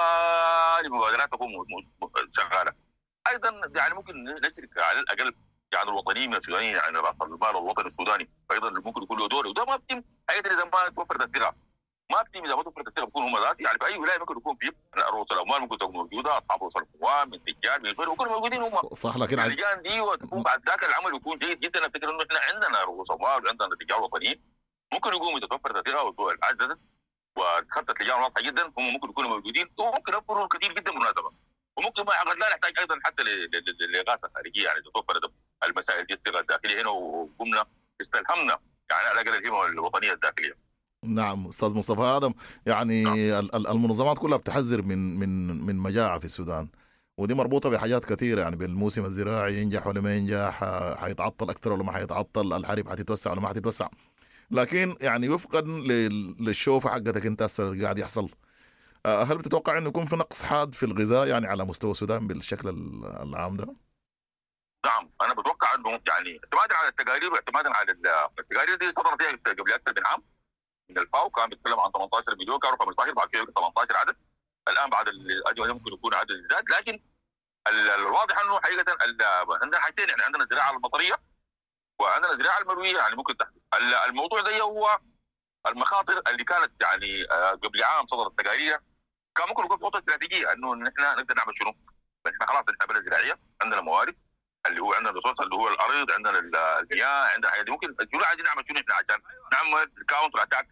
طوال مبادرات تكون شغاله. ايضا يعني ممكن نشرك على الاقل يعني الوطنيين من السودانيين، يعني راس المال الوطني السوداني ايضا ممكن يكون له دور، وده ما بيتم ايضا اذا ما توفرت الثقه. ما بتيجي اذا ما توفرت الثقه بيكون هم ذات، يعني في اي ولايه ممكن يكون في رؤوس الاموال ممكن تكون موجوده، اصحاب رؤوس الاموال من تجار من البر وكلهم موجودين هم صح. لكن اللجان دي وتكون بعد ذاك العمل يكون جيد جدا. افتكر انه احنا عندنا رؤوس اموال وعندنا تجار وطنيين ممكن يقوموا يتوفر الثقه والعدد وخطه لجان واضحه جدا، هم ممكن يكونوا موجودين وممكن يوفروا الكثير جدا بالمناسبه. وممكن ما قد لا نحتاج ايضا حتى للاغاثه الخارجيه، يعني تتوفر المسائل دي الثقه الداخليه هنا وقمنا استلهمنا يعني على الاقل الهمه الوطنيه الداخليه. نعم استاذ مصطفى ادم، يعني المنظمات كلها بتحذر من مجاعه في السودان، ودي مربوطه بحاجات كثيره، يعني بالموسم الزراعي ينجح ولا ما ينجح، حيتعطل اكثر ولا ما حيتعطل، الحرب حتتوسع ولا ما حتتوسع. لكن يعني وفقا للشوفه حقتك انت اللي قاعد يحصل، هل بتتوقع انه يكون في نقص حاد في الغذاء يعني على مستوى السودان بالشكل العام ده؟ نعم انا بتوقع انه يعني اعتمادا على التقارير واعتمادا على التقارير دي صدرت فيها قبل اكثر من عام من الفاو، كان بيتكلم عن 18 مليون، كانوا 15 بعد كده 18 عدد، الان بعد الاجوبه ممكن يكون عدد زاد، لكن الواضح انه حقيقه عندنا حاجتين، يعني عندنا الزراعه المطريه وعندنا الزراعه المرويه يعني ممكن تحدث. الموضوع ده هو المخاطر اللي كانت يعني قبل عام صدرت تقارير، كان ممكن يكون خطه استراتيجيه انه نحن نقدر نعمل شنو؟ احنا خلاص احنا بلد زراعيه، عندنا موارد اللي هو عندنا الريسورس اللي هو الارض، عندنا المياه، عندنا حاجات ممكن الجمهور عايزين نعمل شنو احنا عشان نعمل كاونتر اتاك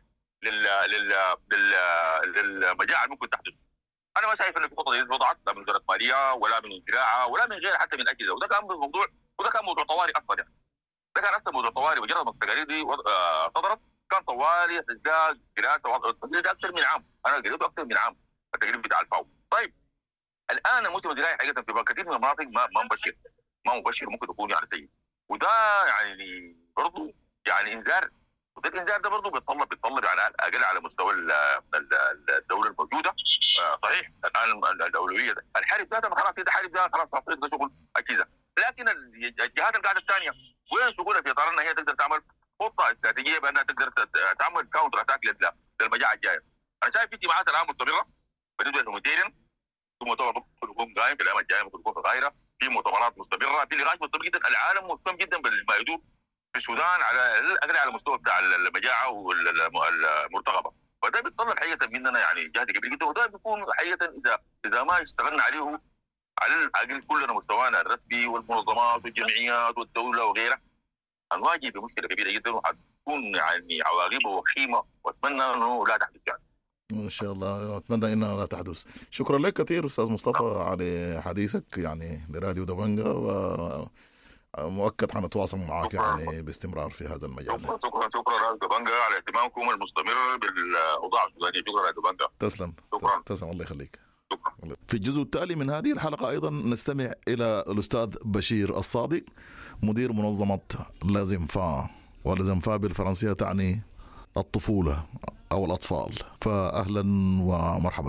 للمجاعه اللي ممكن تحدث. انا ما شايف ان في خطه وضعت لا من وزاره ماليه ولا من زراعه ولا من غير حتى من اجهزه، وده كان موضوع طوارئ اصلا يعني. ده كان اصلا موضوع طوارئ، مجرد ما التقارير دي صدرت كان طوارئ ازداد دراسه، التقرير ده اكثر من عام، انا قريته اكثر من عام التقرير بتاع الفاو. طيب الان الموسم الزراعي حقيقه في كثير من المناطق ما مبشر ممكن يكون يعني سيء، وده يعني برضه يعني انذار، وده الانذار ده برضه بيتطلب يعني اقل على مستوى الدوله الموجوده. صحيح الان الاولويه ده الحرب ده خلاص كده، الحرب ده خلاص تصفيق، ده شغل اجهزه، لكن الجهات القاعده الثانيه وين شغلها في اطار انها هي تقدر تعمل خطه استراتيجيه بانها تقدر تعمل كاونتر اتاك للمجاعه الجايه. انا شايف في اجتماعات الان مستمره بالنسبه للهوميتيريان، في مؤتمر ممكن يكون قائم في الايام الجايه، ممكن يكون في القاهره، في مؤتمرات مستمره، في نقاش مستمر جدا، العالم مهتم جدا بما يدور في السودان على المستوى بتاع المجاعه والمرتقبه، فده بيتطلب حقيقه مننا يعني جهد كبير جدا، وده بيكون حقيقه اذا ما اشتغلنا عليه على الاقل كلنا مستوانا الرسمي والمنظمات والجمعيات والدوله وغيرها هنواجه بمشكله كبيره جدا، وحتكون يعني عواقبها وخيمه، واتمنى انه لا تحدث يعني. ان شاء الله اتمنى انها لا تحدث. شكرا لك كثير استاذ مصطفى على حديثك يعني لراديو دبنجة، ومؤكد حنتواصل معك يعني باستمرار في هذا المجال. شكرا راديو دبنجة على اهتمامكم المستمر بالاوضاع السودانيه. شكرا راديو دبنجة. تسلم الله يخليك. في الجزء التالي من هذه الحلقة أيضا نستمع إلى الأستاذ بشير الصادق، مدير منظمة لازمفا، ولازمفا بالفرنسية تعني الطفولة أو الأطفال، فأهلا ومرحبا.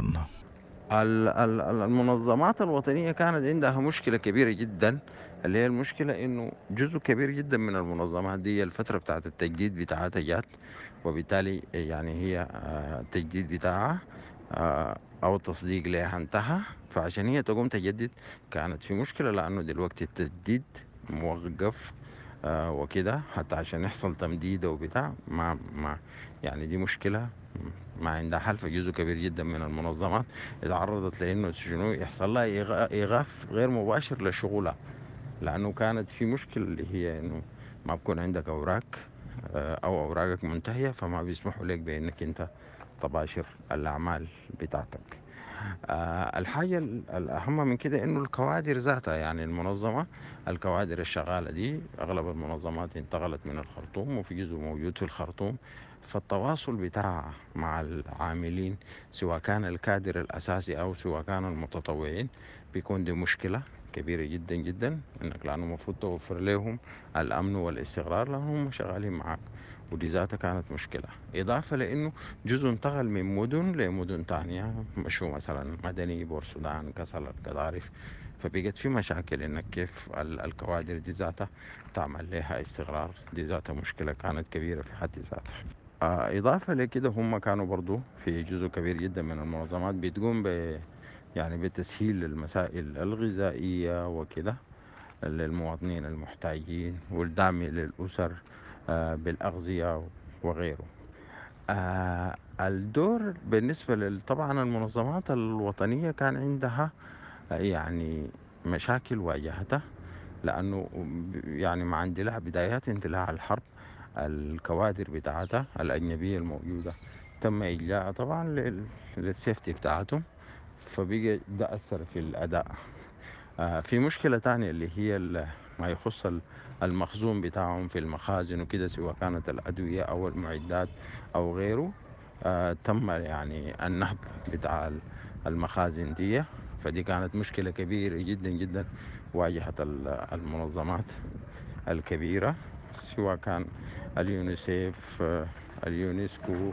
المنظمات الوطنية كانت عندها مشكلة كبيرة جدا، اللي هي المشكلة إنه جزء كبير جدا من المنظمات دي الفترة بتاعت التجديد بتاعتها جات، وبالتالي يعني هي التجديد بتاعها أو التصديق لها انتهى، فعشان هي تقوم تجدد كانت في مشكلة، لأنه دلوقتي التجديد موقف وكده، حتى عشان يحصل تمديد وبتاع ما يعني دي مشكلة ما عندها حل. فجزء كبير جدا من المنظمات اتعرضت لأنه شنو يحصل لها إيقاف غير مباشر لشغلها، لأنه كانت في مشكلة اللي هي إنه ما بكون عندك أوراق أو أوراقك منتهية، فما بيسمحوا لك بأنك أنت تباشر الأعمال بتاعتك. الحاجة الأهم من كده إنه الكوادر ذاتها، يعني المنظمة الكوادر الشغالة دي أغلب المنظمات انتقلت من الخرطوم، وفي جزء موجود في الخرطوم، فالتواصل بتاعها مع العاملين سواء كان الكادر الأساسي أو سواء كان المتطوعين بيكون دي مشكلة كبيرة جدا جدا، إنك لأنه المفروض توفر لهم الأمن والاستقرار لأنهم شغالين معك، ودي ذاتها كانت مشكلة. إضافة لأنه جزء انتقل من مدن لمدن تانية، مشوا مثلا مدني، بورسودان، كسل، القضارف، فبقت في مشاكل إنك كيف الكوادر دي ذاتها تعمل لها استقرار، دي ذاتها مشكلة كانت كبيرة في حد ذاتها. إضافة لكده هم كانوا برضو في جزء كبير جدا من المنظمات بتقوم يعني بتسهيل المسائل الغذائية وكده للمواطنين المحتاجين، والدعم للأسر بالأغذية وغيره. الدور بالنسبة طبعا المنظمات الوطنية كان عندها يعني مشاكل واجهتها، لأنه يعني مع اندلاع بدايات اندلاع الحرب الكوادر بتاعتها الأجنبية الموجودة تم إجلاء طبعا للسيفتي بتاعتهم، فبقى ده أثر في الأداء. في مشكلة تانية اللي هي ما يخص المخزون بتاعهم في المخازن وكده، سواء كانت الأدوية أو المعدات أو غيره، تم يعني النهب بتاع المخازن دي، فدي كانت مشكلة كبيرة جدا جدا واجهت المنظمات الكبيرة، سواء كان اليونيسيف، اليونسكو،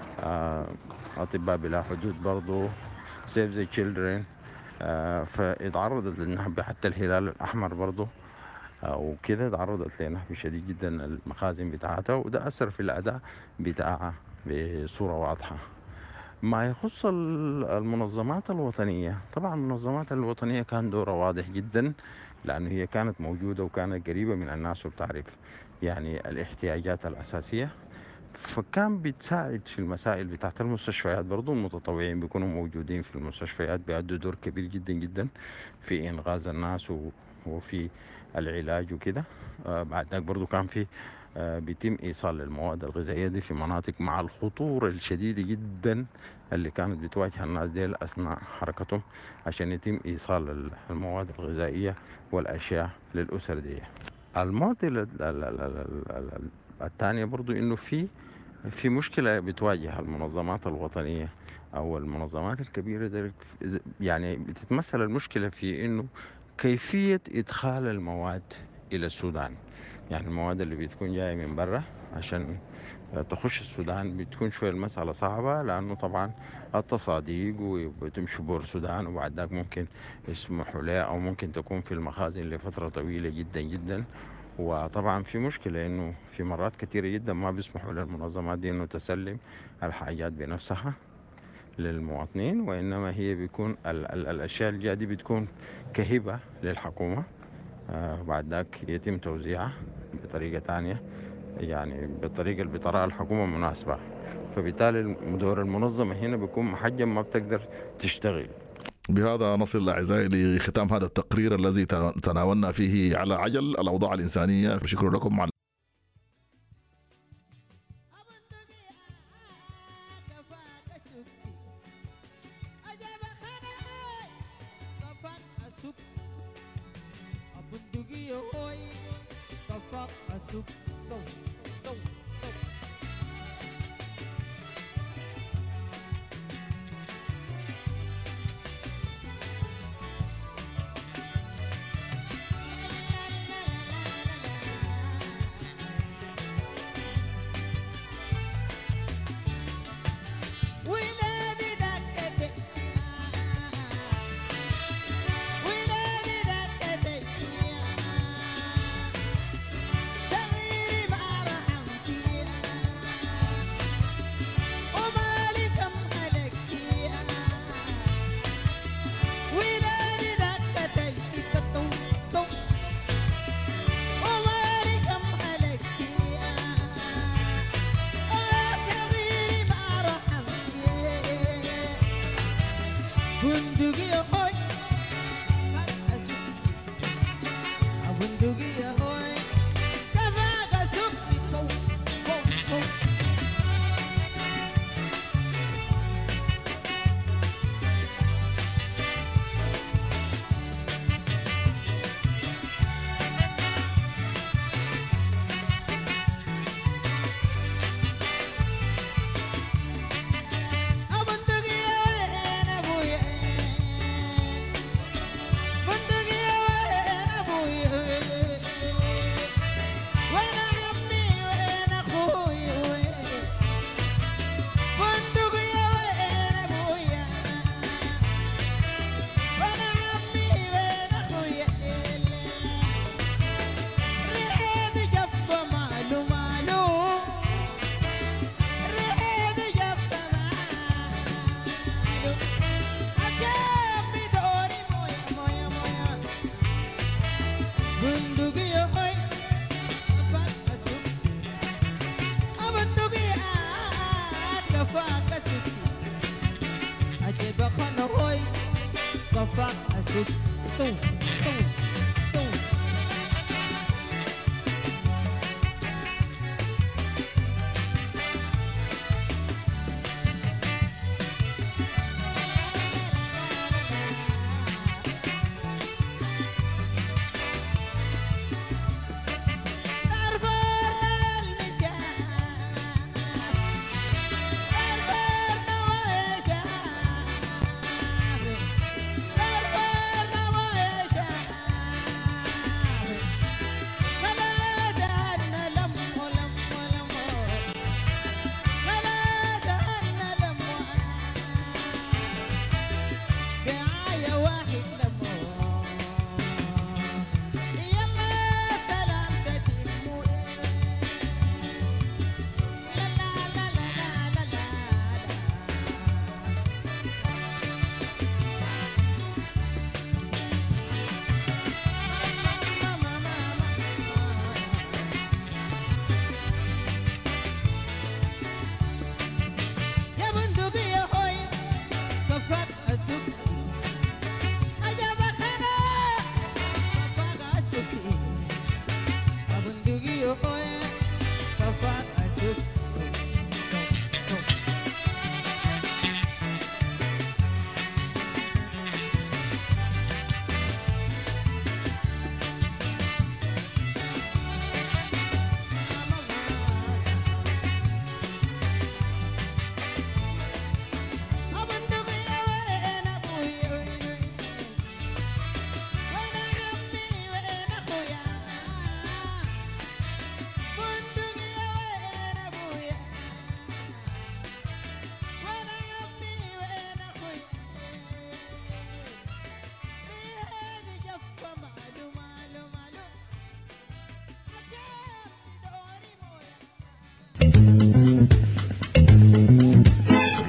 أطباء بلا حدود برضو، سيف ذا تشيلدرن، فاتعرضت للنهب حتى الهلال الأحمر برضو وكده تعرضت لنهب شديد جدا المخازن بتاعتها، وده أثر في الأداء بتاعها بصورة واضحة. ما يخص المنظمات الوطنية، طبعا المنظمات الوطنية كان دورها واضح جدا، لأنه هي كانت موجودة وكانت قريبة من الناس وبتعرف يعني الاحتياجات الأساسية، فكان بتساعد في المسائل بتاعت المستشفيات. برضو المتطوعين بيكونوا موجودين في المستشفيات، بيأدوا دور كبير جدا جدا في إنقاذ الناس وفي العلاج وكده. بعد ذلك برضو كان في بيتم إيصال المواد الغذائية دي في مناطق مع الخطورة الشديدة جدا اللي كانت بتواجه الناس دي أثناء حركتهم، عشان يتم إيصال المواد الغذائية والأشياء للأسر دي. المعضلة الثانية برضو إنه في مشكلة بتواجه المنظمات الوطنية أو المنظمات الكبيرة دي، يعني بتتمثل المشكلة في إنه كيفية إدخال المواد إلى السودان. يعني المواد اللي بتكون جاية من برا عشان تخش السودان بتكون شوية المسألة صعبة، لأنه طبعا التصاديق وبتمشي بور السودان، وبعد ذلك ممكن يسمحوا لها أو ممكن تكون في المخازن لفترة طويلة جدا جدا. وطبعا في مشكلة إنه في مرات كثيرة جدا ما بيسمحوا للمنظمات دي إنه تسلم الحاجات بنفسها للمواطنين، وإنما هي بيكون الأشياء اللي دي بتكون كهبة للحكومة، بعد ذاك يتم توزيعها بطريقة تانية، يعني بالطريقة اللي بتراها الحكومة مناسبة. فبالتالي دور المنظمة هنا بيكون محجم، ما بتقدر تشتغل. بهذا نصل أعزائي لختام هذا التقرير الذي تناولنا فيه على عجل الأوضاع الإنسانية. شكرا لكم على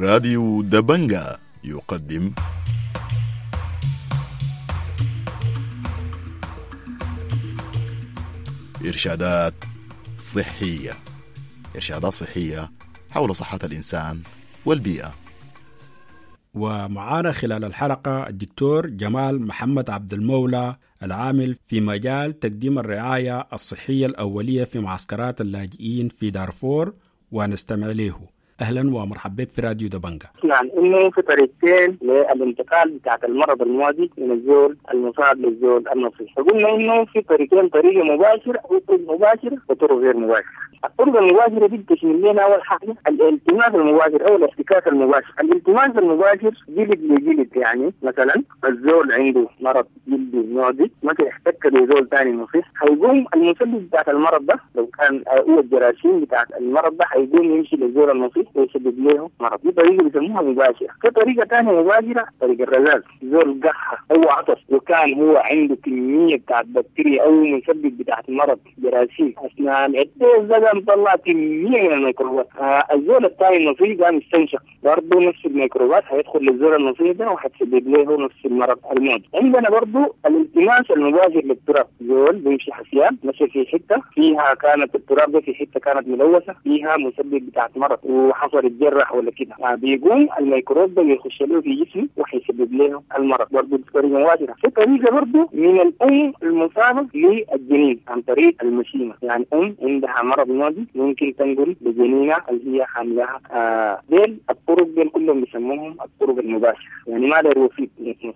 راديو دبنجا يقدم إرشادات صحية حول صحة الإنسان والبيئة. ومعانا خلال الحلقة الدكتور جمال محمد عبد المولى العامل في مجال تقديم الرعاية الصحية الأولية في معسكرات اللاجئين في دارفور، ونستمع له. أهلا ومرحبا بك في راديو دبنجا. يعني إنه في طريقتين للانتقال بتاعت المرض المعدي من الزول المصاب للزول النصيح. فقلنا إنه في طريقين، طريقة مباشرة وطرق مباشرة وطرق غير مباشرة. الطرق المباشرة دي بتشمل لنا أول حاجة الالتماس المباشر أو الاحتكاك المباشر. الالتماس المباشر جلد لجلد، يعني مثلا الزول عنده مرض جلدي معدي مثلا احتك بزول ثاني نصيح، هيقوم المسبب بتاعت المرض ده لو كان هو الجراثيم بتاعت المرض ده هيقوم يمشي للزول النصيح ويسبب له مرض. دي طريقة بيسموها مباشرة. في طريقة ثانية مباشرة، طريقة الرذاذ. زول قحة أو عطس وكان هو عنده كمية بتاعت بكتيريا أو مسبب بتاعت المرض جراثيم أثناء العدة مطلع كمية من الميكروبات. الزول الثاني النصيح قام يستنشق برضه نفس الميكروبات، هيدخل للزول النصيح ده وهتسبب له نفس المرض الموت. عندنا برضه الالتماس المباشر للتراب. زول بيمشي حسيان مشي في حتة فيها كانت التراب ده في حتة كانت ملوثة فيها مسبب بتاعت مرض وحصل الجرح ولا كده، بيقوم الميكروب ده يخش له في جسمه وهيسبب له المرض. برضه بطريقة مباشرة. في طريقة برضه من الأم المصابة للجنين عن طريق المشيمة، يعني أم عندها مرض معدي ممكن تنقل لجنينها اللي هي حاملها. ديل الطرق ديل كلهم بيسموهم الطرق المباشرة، يعني ما داير وسيط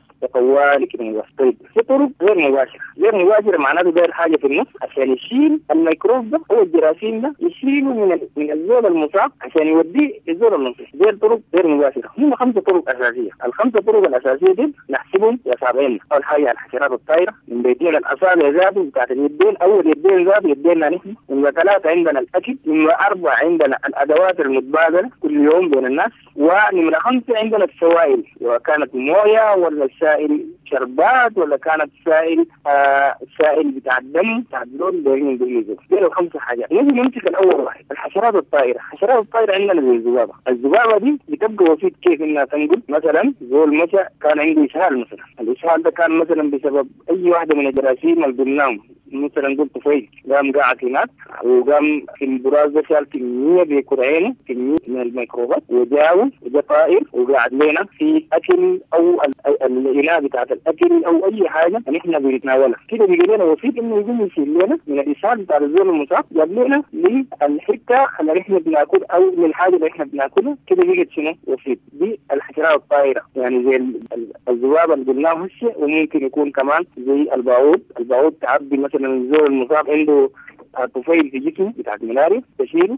طوالي كده مباشر. طيب في طرق غير مباشرة. غير مباشرة معناته داير حاجة في النص عشان يشيل الميكروب ده أو الجراثيم ده، يشيله من الزول المصاب عشان يوديه الزول النصيح. دي الطرق غير مباشرة. هم 5 طرق أساسية. ال5 طرق الأساسية دي نحسبهم بأصابعين. أول حاجة الحشرات الطائرة، من بيتين الأصابع ذاته بتاعت اليدين، أول يدين ذات يدينا نحن. من 3 عندنا الأكل. من 4 عندنا الأدوات المتبادلة كل يوم بين الناس. ومن 5 عندنا السوائل، وكانت موية ولا السائل شربات ولا كانت سائل بتاع الدم بتاع اللون دايرين بالميزو. دي 5 حاجات. نجي نمسك الأول واحد الحشرات الطائرة. الحشرات الطائرة عندنا زي الذبابة. الذبابة دي بتبقى وسيط كيف إنها تنقل. مثلا زول مشى كان عنده إسهال مثلا، الإسهال ده كان مثلا بسبب أي واحدة من الجراثيم اللي قلناهم، مثلا قلت طفيل قام قاعد هناك وقام في البراز ده شال كمية بيكر عينه كمية من الميكروبات وجاء طائر وقاعد لنا في أكل أو الإناء بتاعت الأكل أو أي حاجة نحن بنتناولها كده. بيجي لنا وسيط إنه يقوم يشيل لنا من الإسهال بتاع الزول المصاب، جاب لنا للحتة اللي إحنا بناكل أو للحاجة اللي إحنا بناكلها كده. بيجي شنو وسيط. دي الحشرات الطائرة، يعني زي الذبابة اللي قلناه هسه. وممكن يكون كمان زي البعوض تعبي مثلا الزول المصاب عنده طفيل في جسمه بتاع الملاريا، تشيله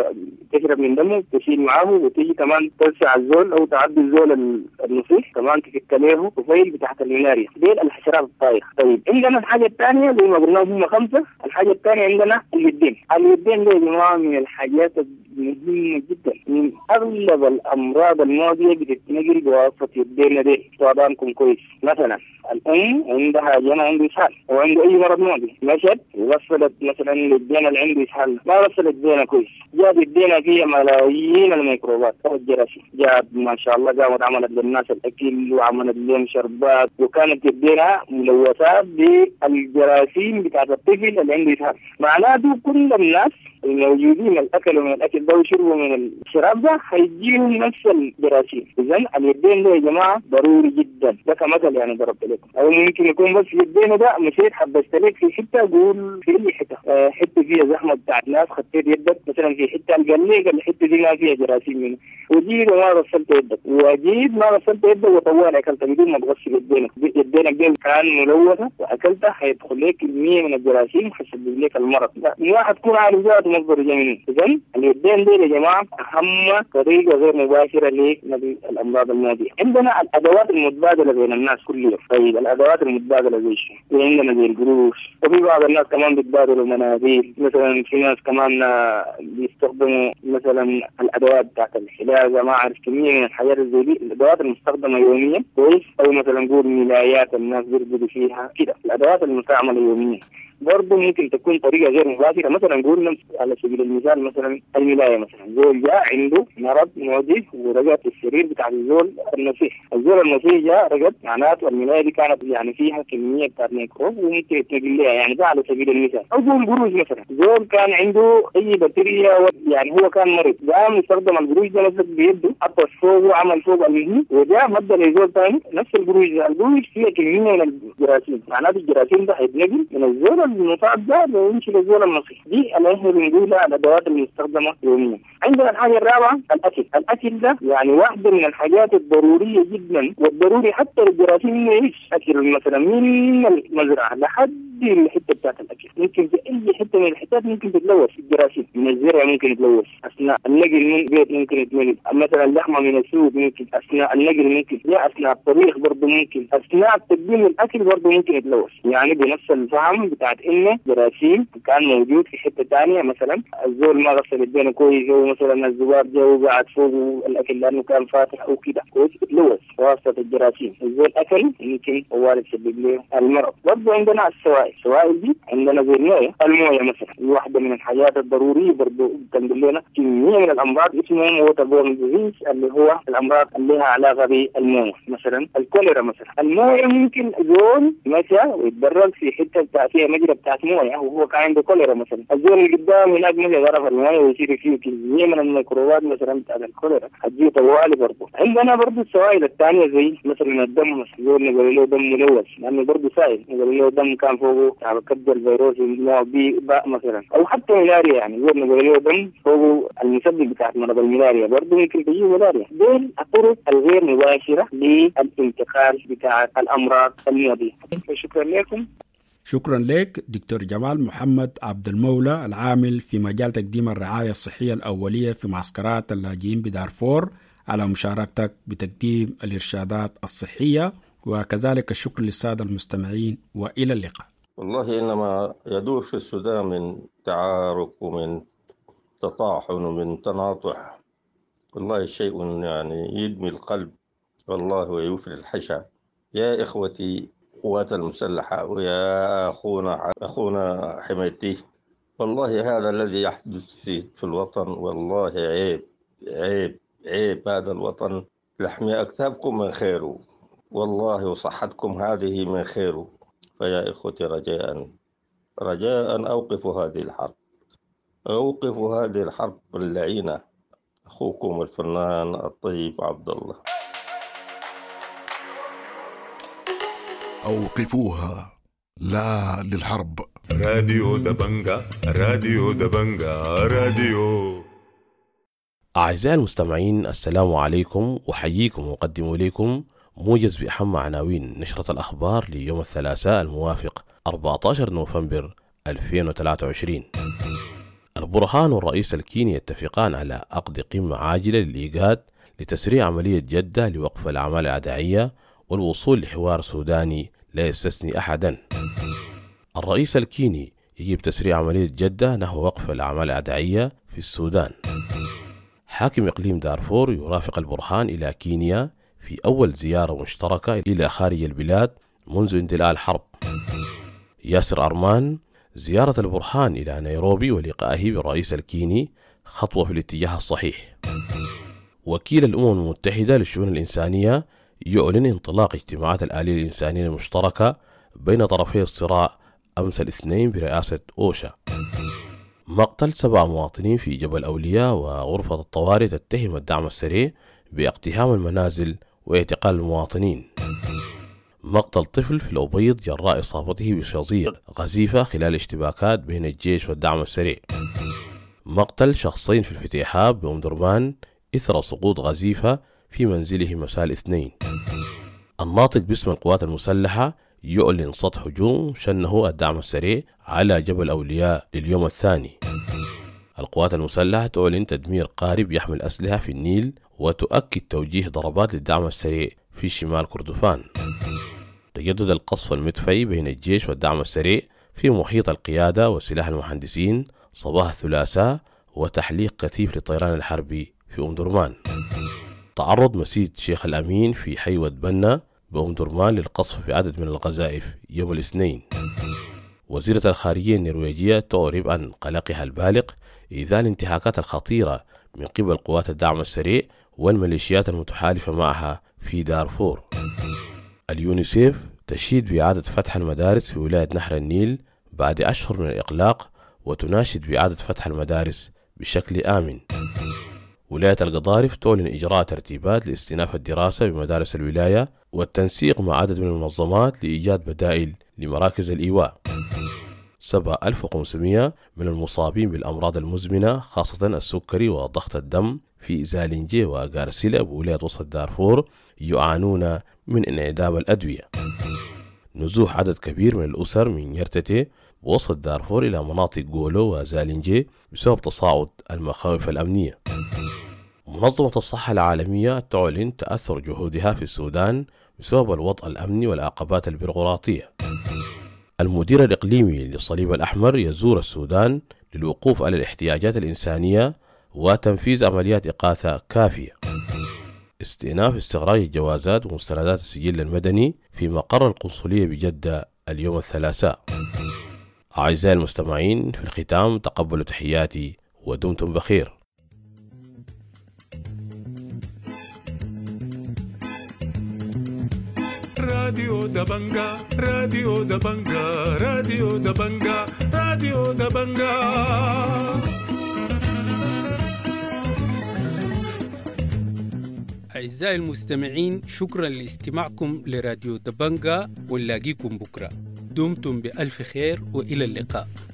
تشرب من دمه تشيل معاه، وتيجي كمان تلسع الزول او تعدي الزول النصيح كمان تفك له طفيل بتاعت الملاريا. دي الحشرات الطائرة. طيب عندنا الحاجة الثانية زي ما قلنا هم 5. الحاجة الثانية عندنا اليدين. اليدين دي يا جماعة من الحاجات مهمة جدا. من أغلب الأمراض المعدية بتتنقل بواسطة يدينا دي. طبعاًكم كويس. مثلا الأم عندها جنى عنده إسهال أو عنده أي مرض معدي، مشت ووصلت مثلا للجنى اللي عنده إسهال، ما وصلت جنى كويس، جاب يدينا فيها ملايين الميكروبات أو الجراثيم. جاب ما شاء الله قامت عملت للناس الأكل وعملت لهم شربات، وكانت يدينا ملوثات بالجراثيم بتاعت الطفل اللي عنده إسهال. معناته كل الناس الموجودين الأكل من الأكل ده وشربوا من الشراب ده هيجيهم نفس الجراثيم. إذن اليدين ده يا جماعة ضروري جدا. ده كمثل يعني ضربت لكم. أو ممكن يكون بس يدين ده مشيت حبست لك في حتة، قول في أي حتة فيها زحمة بتاعت ناس، خدت يدك مثلا في حتة القليقة الحتة دي ما فيها جراثيم منه، وجيت وما غسلت يدك، وجيت ما غسلت يدك وطوال أكلت بدون ما تغسل يدينك. يدينك دي كان ملوثة وأكلتها هيدخل لك كمية من الجراثيم وهيسبب لك المرض. واحد تكون عارف ذاته مصدر جميل. إذن اليدين دي يا جماعة أهم طريقة غير مباشرة للأمراض المعدية. عندنا الأدوات المتبادلة بين الناس كل يوم. طيب الأدوات المتبادلة زي شو؟ عندنا زي القروش، وفي بعض الناس كمان بيتبادلوا مناديل. مثلا في ناس كمان بيستخدموا مثلا الأدوات بتاعت الحلاقة، ما أعرف كمية من الحاجات زي دي، الأدوات المستخدمة يوميا كويس. أو مثلا نقول ملايات الناس بيرقدوا فيها كده، الأدوات المستعملة يوميا. برضه ممكن تكون طريقة غير مباشرة. مثلا نقول على سبيل المثال مثلا الملاية، مثلا زول جاء عنده مرض معدي ورقد في السرير بتاع الزول النصيح، الزول النصيح جاء رقد، معناته الملاية دي كانت يعني فيها كمية بتاع ميكروب وممكن يتنقل لها، يعني ده على سبيل المثال. أو زول قروش مثلا، زول كان عنده أي بكتيريا يعني هو كان مريض، قام يستخدم القروش ده مثلا بيده، حط فوق وعمل فوق المهي وجاء مدى لزول ثاني نفس القروش ده، القروش فيها كمية من الجراثيم، معناته الجراثيم ده هيتنقل من الزول المصاب ده ويمشي للزول النصيح. دي اللي احنا بنقولها الأدوات المستخدمة يوميا. عندنا الحاجة الرابعة الأكل ده يعني واحدة من الحاجات الضرورية جدا، والضروري حتى للجراثيم إنه يعيش. أكل مثلا من المزرعة لحد الحتة بتاعت الأكل، ممكن في أي حتة من الحتات ممكن تتلوث الجراثيم، من الزرع ممكن يتلوث أثناء النقل من البيت، ممكن يتنقل مثلا اللحمة من السوق، ممكن أثناء النقل، ممكن أثناء الطبيخ برضه، ممكن أثناء تقديم الأكل برضه ممكن يتلوث. يعني بنفس الفهم بتاعت إنه جراثيم كان موجود في حتة ثانية، مثلا الزول ما غسل الدين كويس، أو مثلا الزبار جا وقعد فوق الأكل لأنه كان فاتح أو كده كويس، يتلوث واسطة الجراثيم. الزول أكل يمكن هو يسبب له المرض. برضه عندنا السوائل دي عندنا زي المويه مثلا، واحدة من الحاجات الضرورية برضه تنقل لنا كمية من الأمراض اسمهم ووتربورن ديزيز، اللي هو الأمراض اللي لها علاقة بالمويه. مثلا الكوليرا مثلا، المويه ممكن زول مشى ويتدرج في حتة فيها مجرى بتاعت مويه وهو كان عنده كوليرا مثلا، الزول اللي قدام هناك مشى غرف المويه ويصير فيه كمية من الميكروبات مثلا بتاعت الكوليرا هتجي طوالي. برضه عندنا برضه السوائل الثانية زي مثلا الدم، زول نقول له دم ملوث لأنه برضه سائل، نقول له دم كان فوقه على كبد الفيروس نوع بي باء مثلا، أو حتى ملاريا، يعني زول نقول له دم فوقه المسبب بتاعت مرض الملاريا برضه ممكن تجي ملاريا. دول الطرق الغير مباشرة للانتقال بتاع الأمراض المعدية. شكرا لكم. شكرا لك دكتور جمال محمد عبد المولى، العامل في مجال تقديم الرعاية الصحية الأولية في معسكرات اللاجئين بدارفور، على مشاركتك بتقديم الإرشادات الصحية، وكذلك الشكر للسادة المستمعين، وإلى اللقاء. والله إنما يدور في السودان من تعارك ومن تطاحن ومن تناطح، والله شيء يعني يدمي القلب والله ويوفي الحشا. يا إخوتي قوات المسلحة ويا أخونا حميتي، والله هذا الذي يحدث في الوطن والله عيب عيب عيب. هذا الوطن لحمي أكتافكم من خيره والله، وصحتكم هذه من خيره. فيا إخوتي رجاء أوقفوا هذه الحرب، أوقفوا هذه الحرب اللعينة. أخوكم الفنان الطيب عبد الله. أوقفوها، لا للحرب. راديو دبنجا، راديو دبنجا، راديو. أعزائي المستمعين، السلام عليكم، وحييكم وأقدم إليكم موجز بأهم عناوين نشرة الأخبار ليوم الثلاثاء الموافق 14 نوفمبر 2023. البرهان والرئيس الكيني يتفقان على عقد قمة عاجلة للإيجاد لتسريع عملية جدة لوقف الأعمال العدائية والوصول لحوار سوداني لا يستثني أحدا. الرئيس الكيني يجب تسريع عملية جدة نحو وقف الأعمال العدائية في السودان. حاكم إقليم دارفور يرافق البرهان إلى كينيا في أول زيارة مشتركة إلى خارج البلاد منذ اندلاع الحرب. ياسر أرمان: زيارة البرهان إلى نيروبي ولقائه بالرئيس الكيني خطوة في الاتجاه الصحيح. وكيل الأمم المتحدة للشؤون الإنسانية يعلن انطلاق اجتماعات الآلية الإنسانية المشتركة بين طرفي الصراع أمس الاثنين برئاسة أوشا. مقتل 7 مواطنين في جبل أولياء، وغرفة الطوارئ تتهم الدعم السريع باقتحام المنازل واعتقال المواطنين. مقتل طفل في الأبيض جراء إصابته بشظير غزيفة خلال اشتباكات بين الجيش والدعم السريع. مقتل شخصين في الفتيحاب بأم درمان إثر سقوط غزيفة في منزله مساء الاثنين. الناطق باسم القوات المسلحة يعلن سطح هجوم شنه الدعم السريع على جبل أولياء لليوم الثاني. القوات المسلحة تعلن تدمير قارب يحمل أسلحة في النيل، وتؤكد توجيه ضربات للدعم السريع في شمال كردفان. تجدد القصف المدفعي بين الجيش والدعم السريع في محيط القيادة وسلاح المهندسين صباح الثلاثاء، وتحليق كثيف للطيران الحربي في أم درمان. تعرض مسجد شيخ الأمين في حي ود بنا بأم درمان للقصف بعدد من القذائف يوم الاثنين. وزيرة الخارجية النرويجية تعرب عن قلقها البالغ إزاء الانتهاكات الخطيرة من قبل قوات الدعم السريع والميليشيات المتحالفة معها في دارفور. اليونيسيف تشيد بإعادة فتح المدارس في ولاية نهر النيل بعد أشهر من الإغلاق، وتناشد بإعادة فتح المدارس بشكل آمن. ولاية القضارف تعلن إجراء ترتيبات لاستئناف الدراسة بمدارس الولاية والتنسيق مع عدد من المنظمات لإيجاد بدائل لمراكز الإيواء. 7500 من المصابين بالأمراض المزمنة خاصة السكري وضغط الدم في زالنجي وغارسيلا بولاية وسط دارفور يعانون من انعدام الأدوية. نزوح عدد كبير من الأسر من يرتتي بوسط دارفور إلى مناطق غولو وزالنجي بسبب تصاعد المخاوف الأمنية. منظمة الصحة العالمية تعلن تأثر جهودها في السودان بسبب الوضع الأمني والعقبات البيروقراطية. المدير الإقليمي للصليب الأحمر يزور السودان للوقوف على الاحتياجات الإنسانية وتنفيذ عمليات إغاثة كافية. استئناف استخراج الجوازات ومستندات السجل المدني في مقر القنصلية بجدة اليوم الثلاثاء. أعزائي المستمعين، في الختام تقبلوا تحياتي ودمتم بخير. راديو دبنجا راديو دبنجا راديو دبنجا راديو دبنجا. أعزائي المستمعين، شكرا لاستماعكم لراديو دبنجا، ونلاقيكم بكرة. دمتم بألف خير وإلى اللقاء.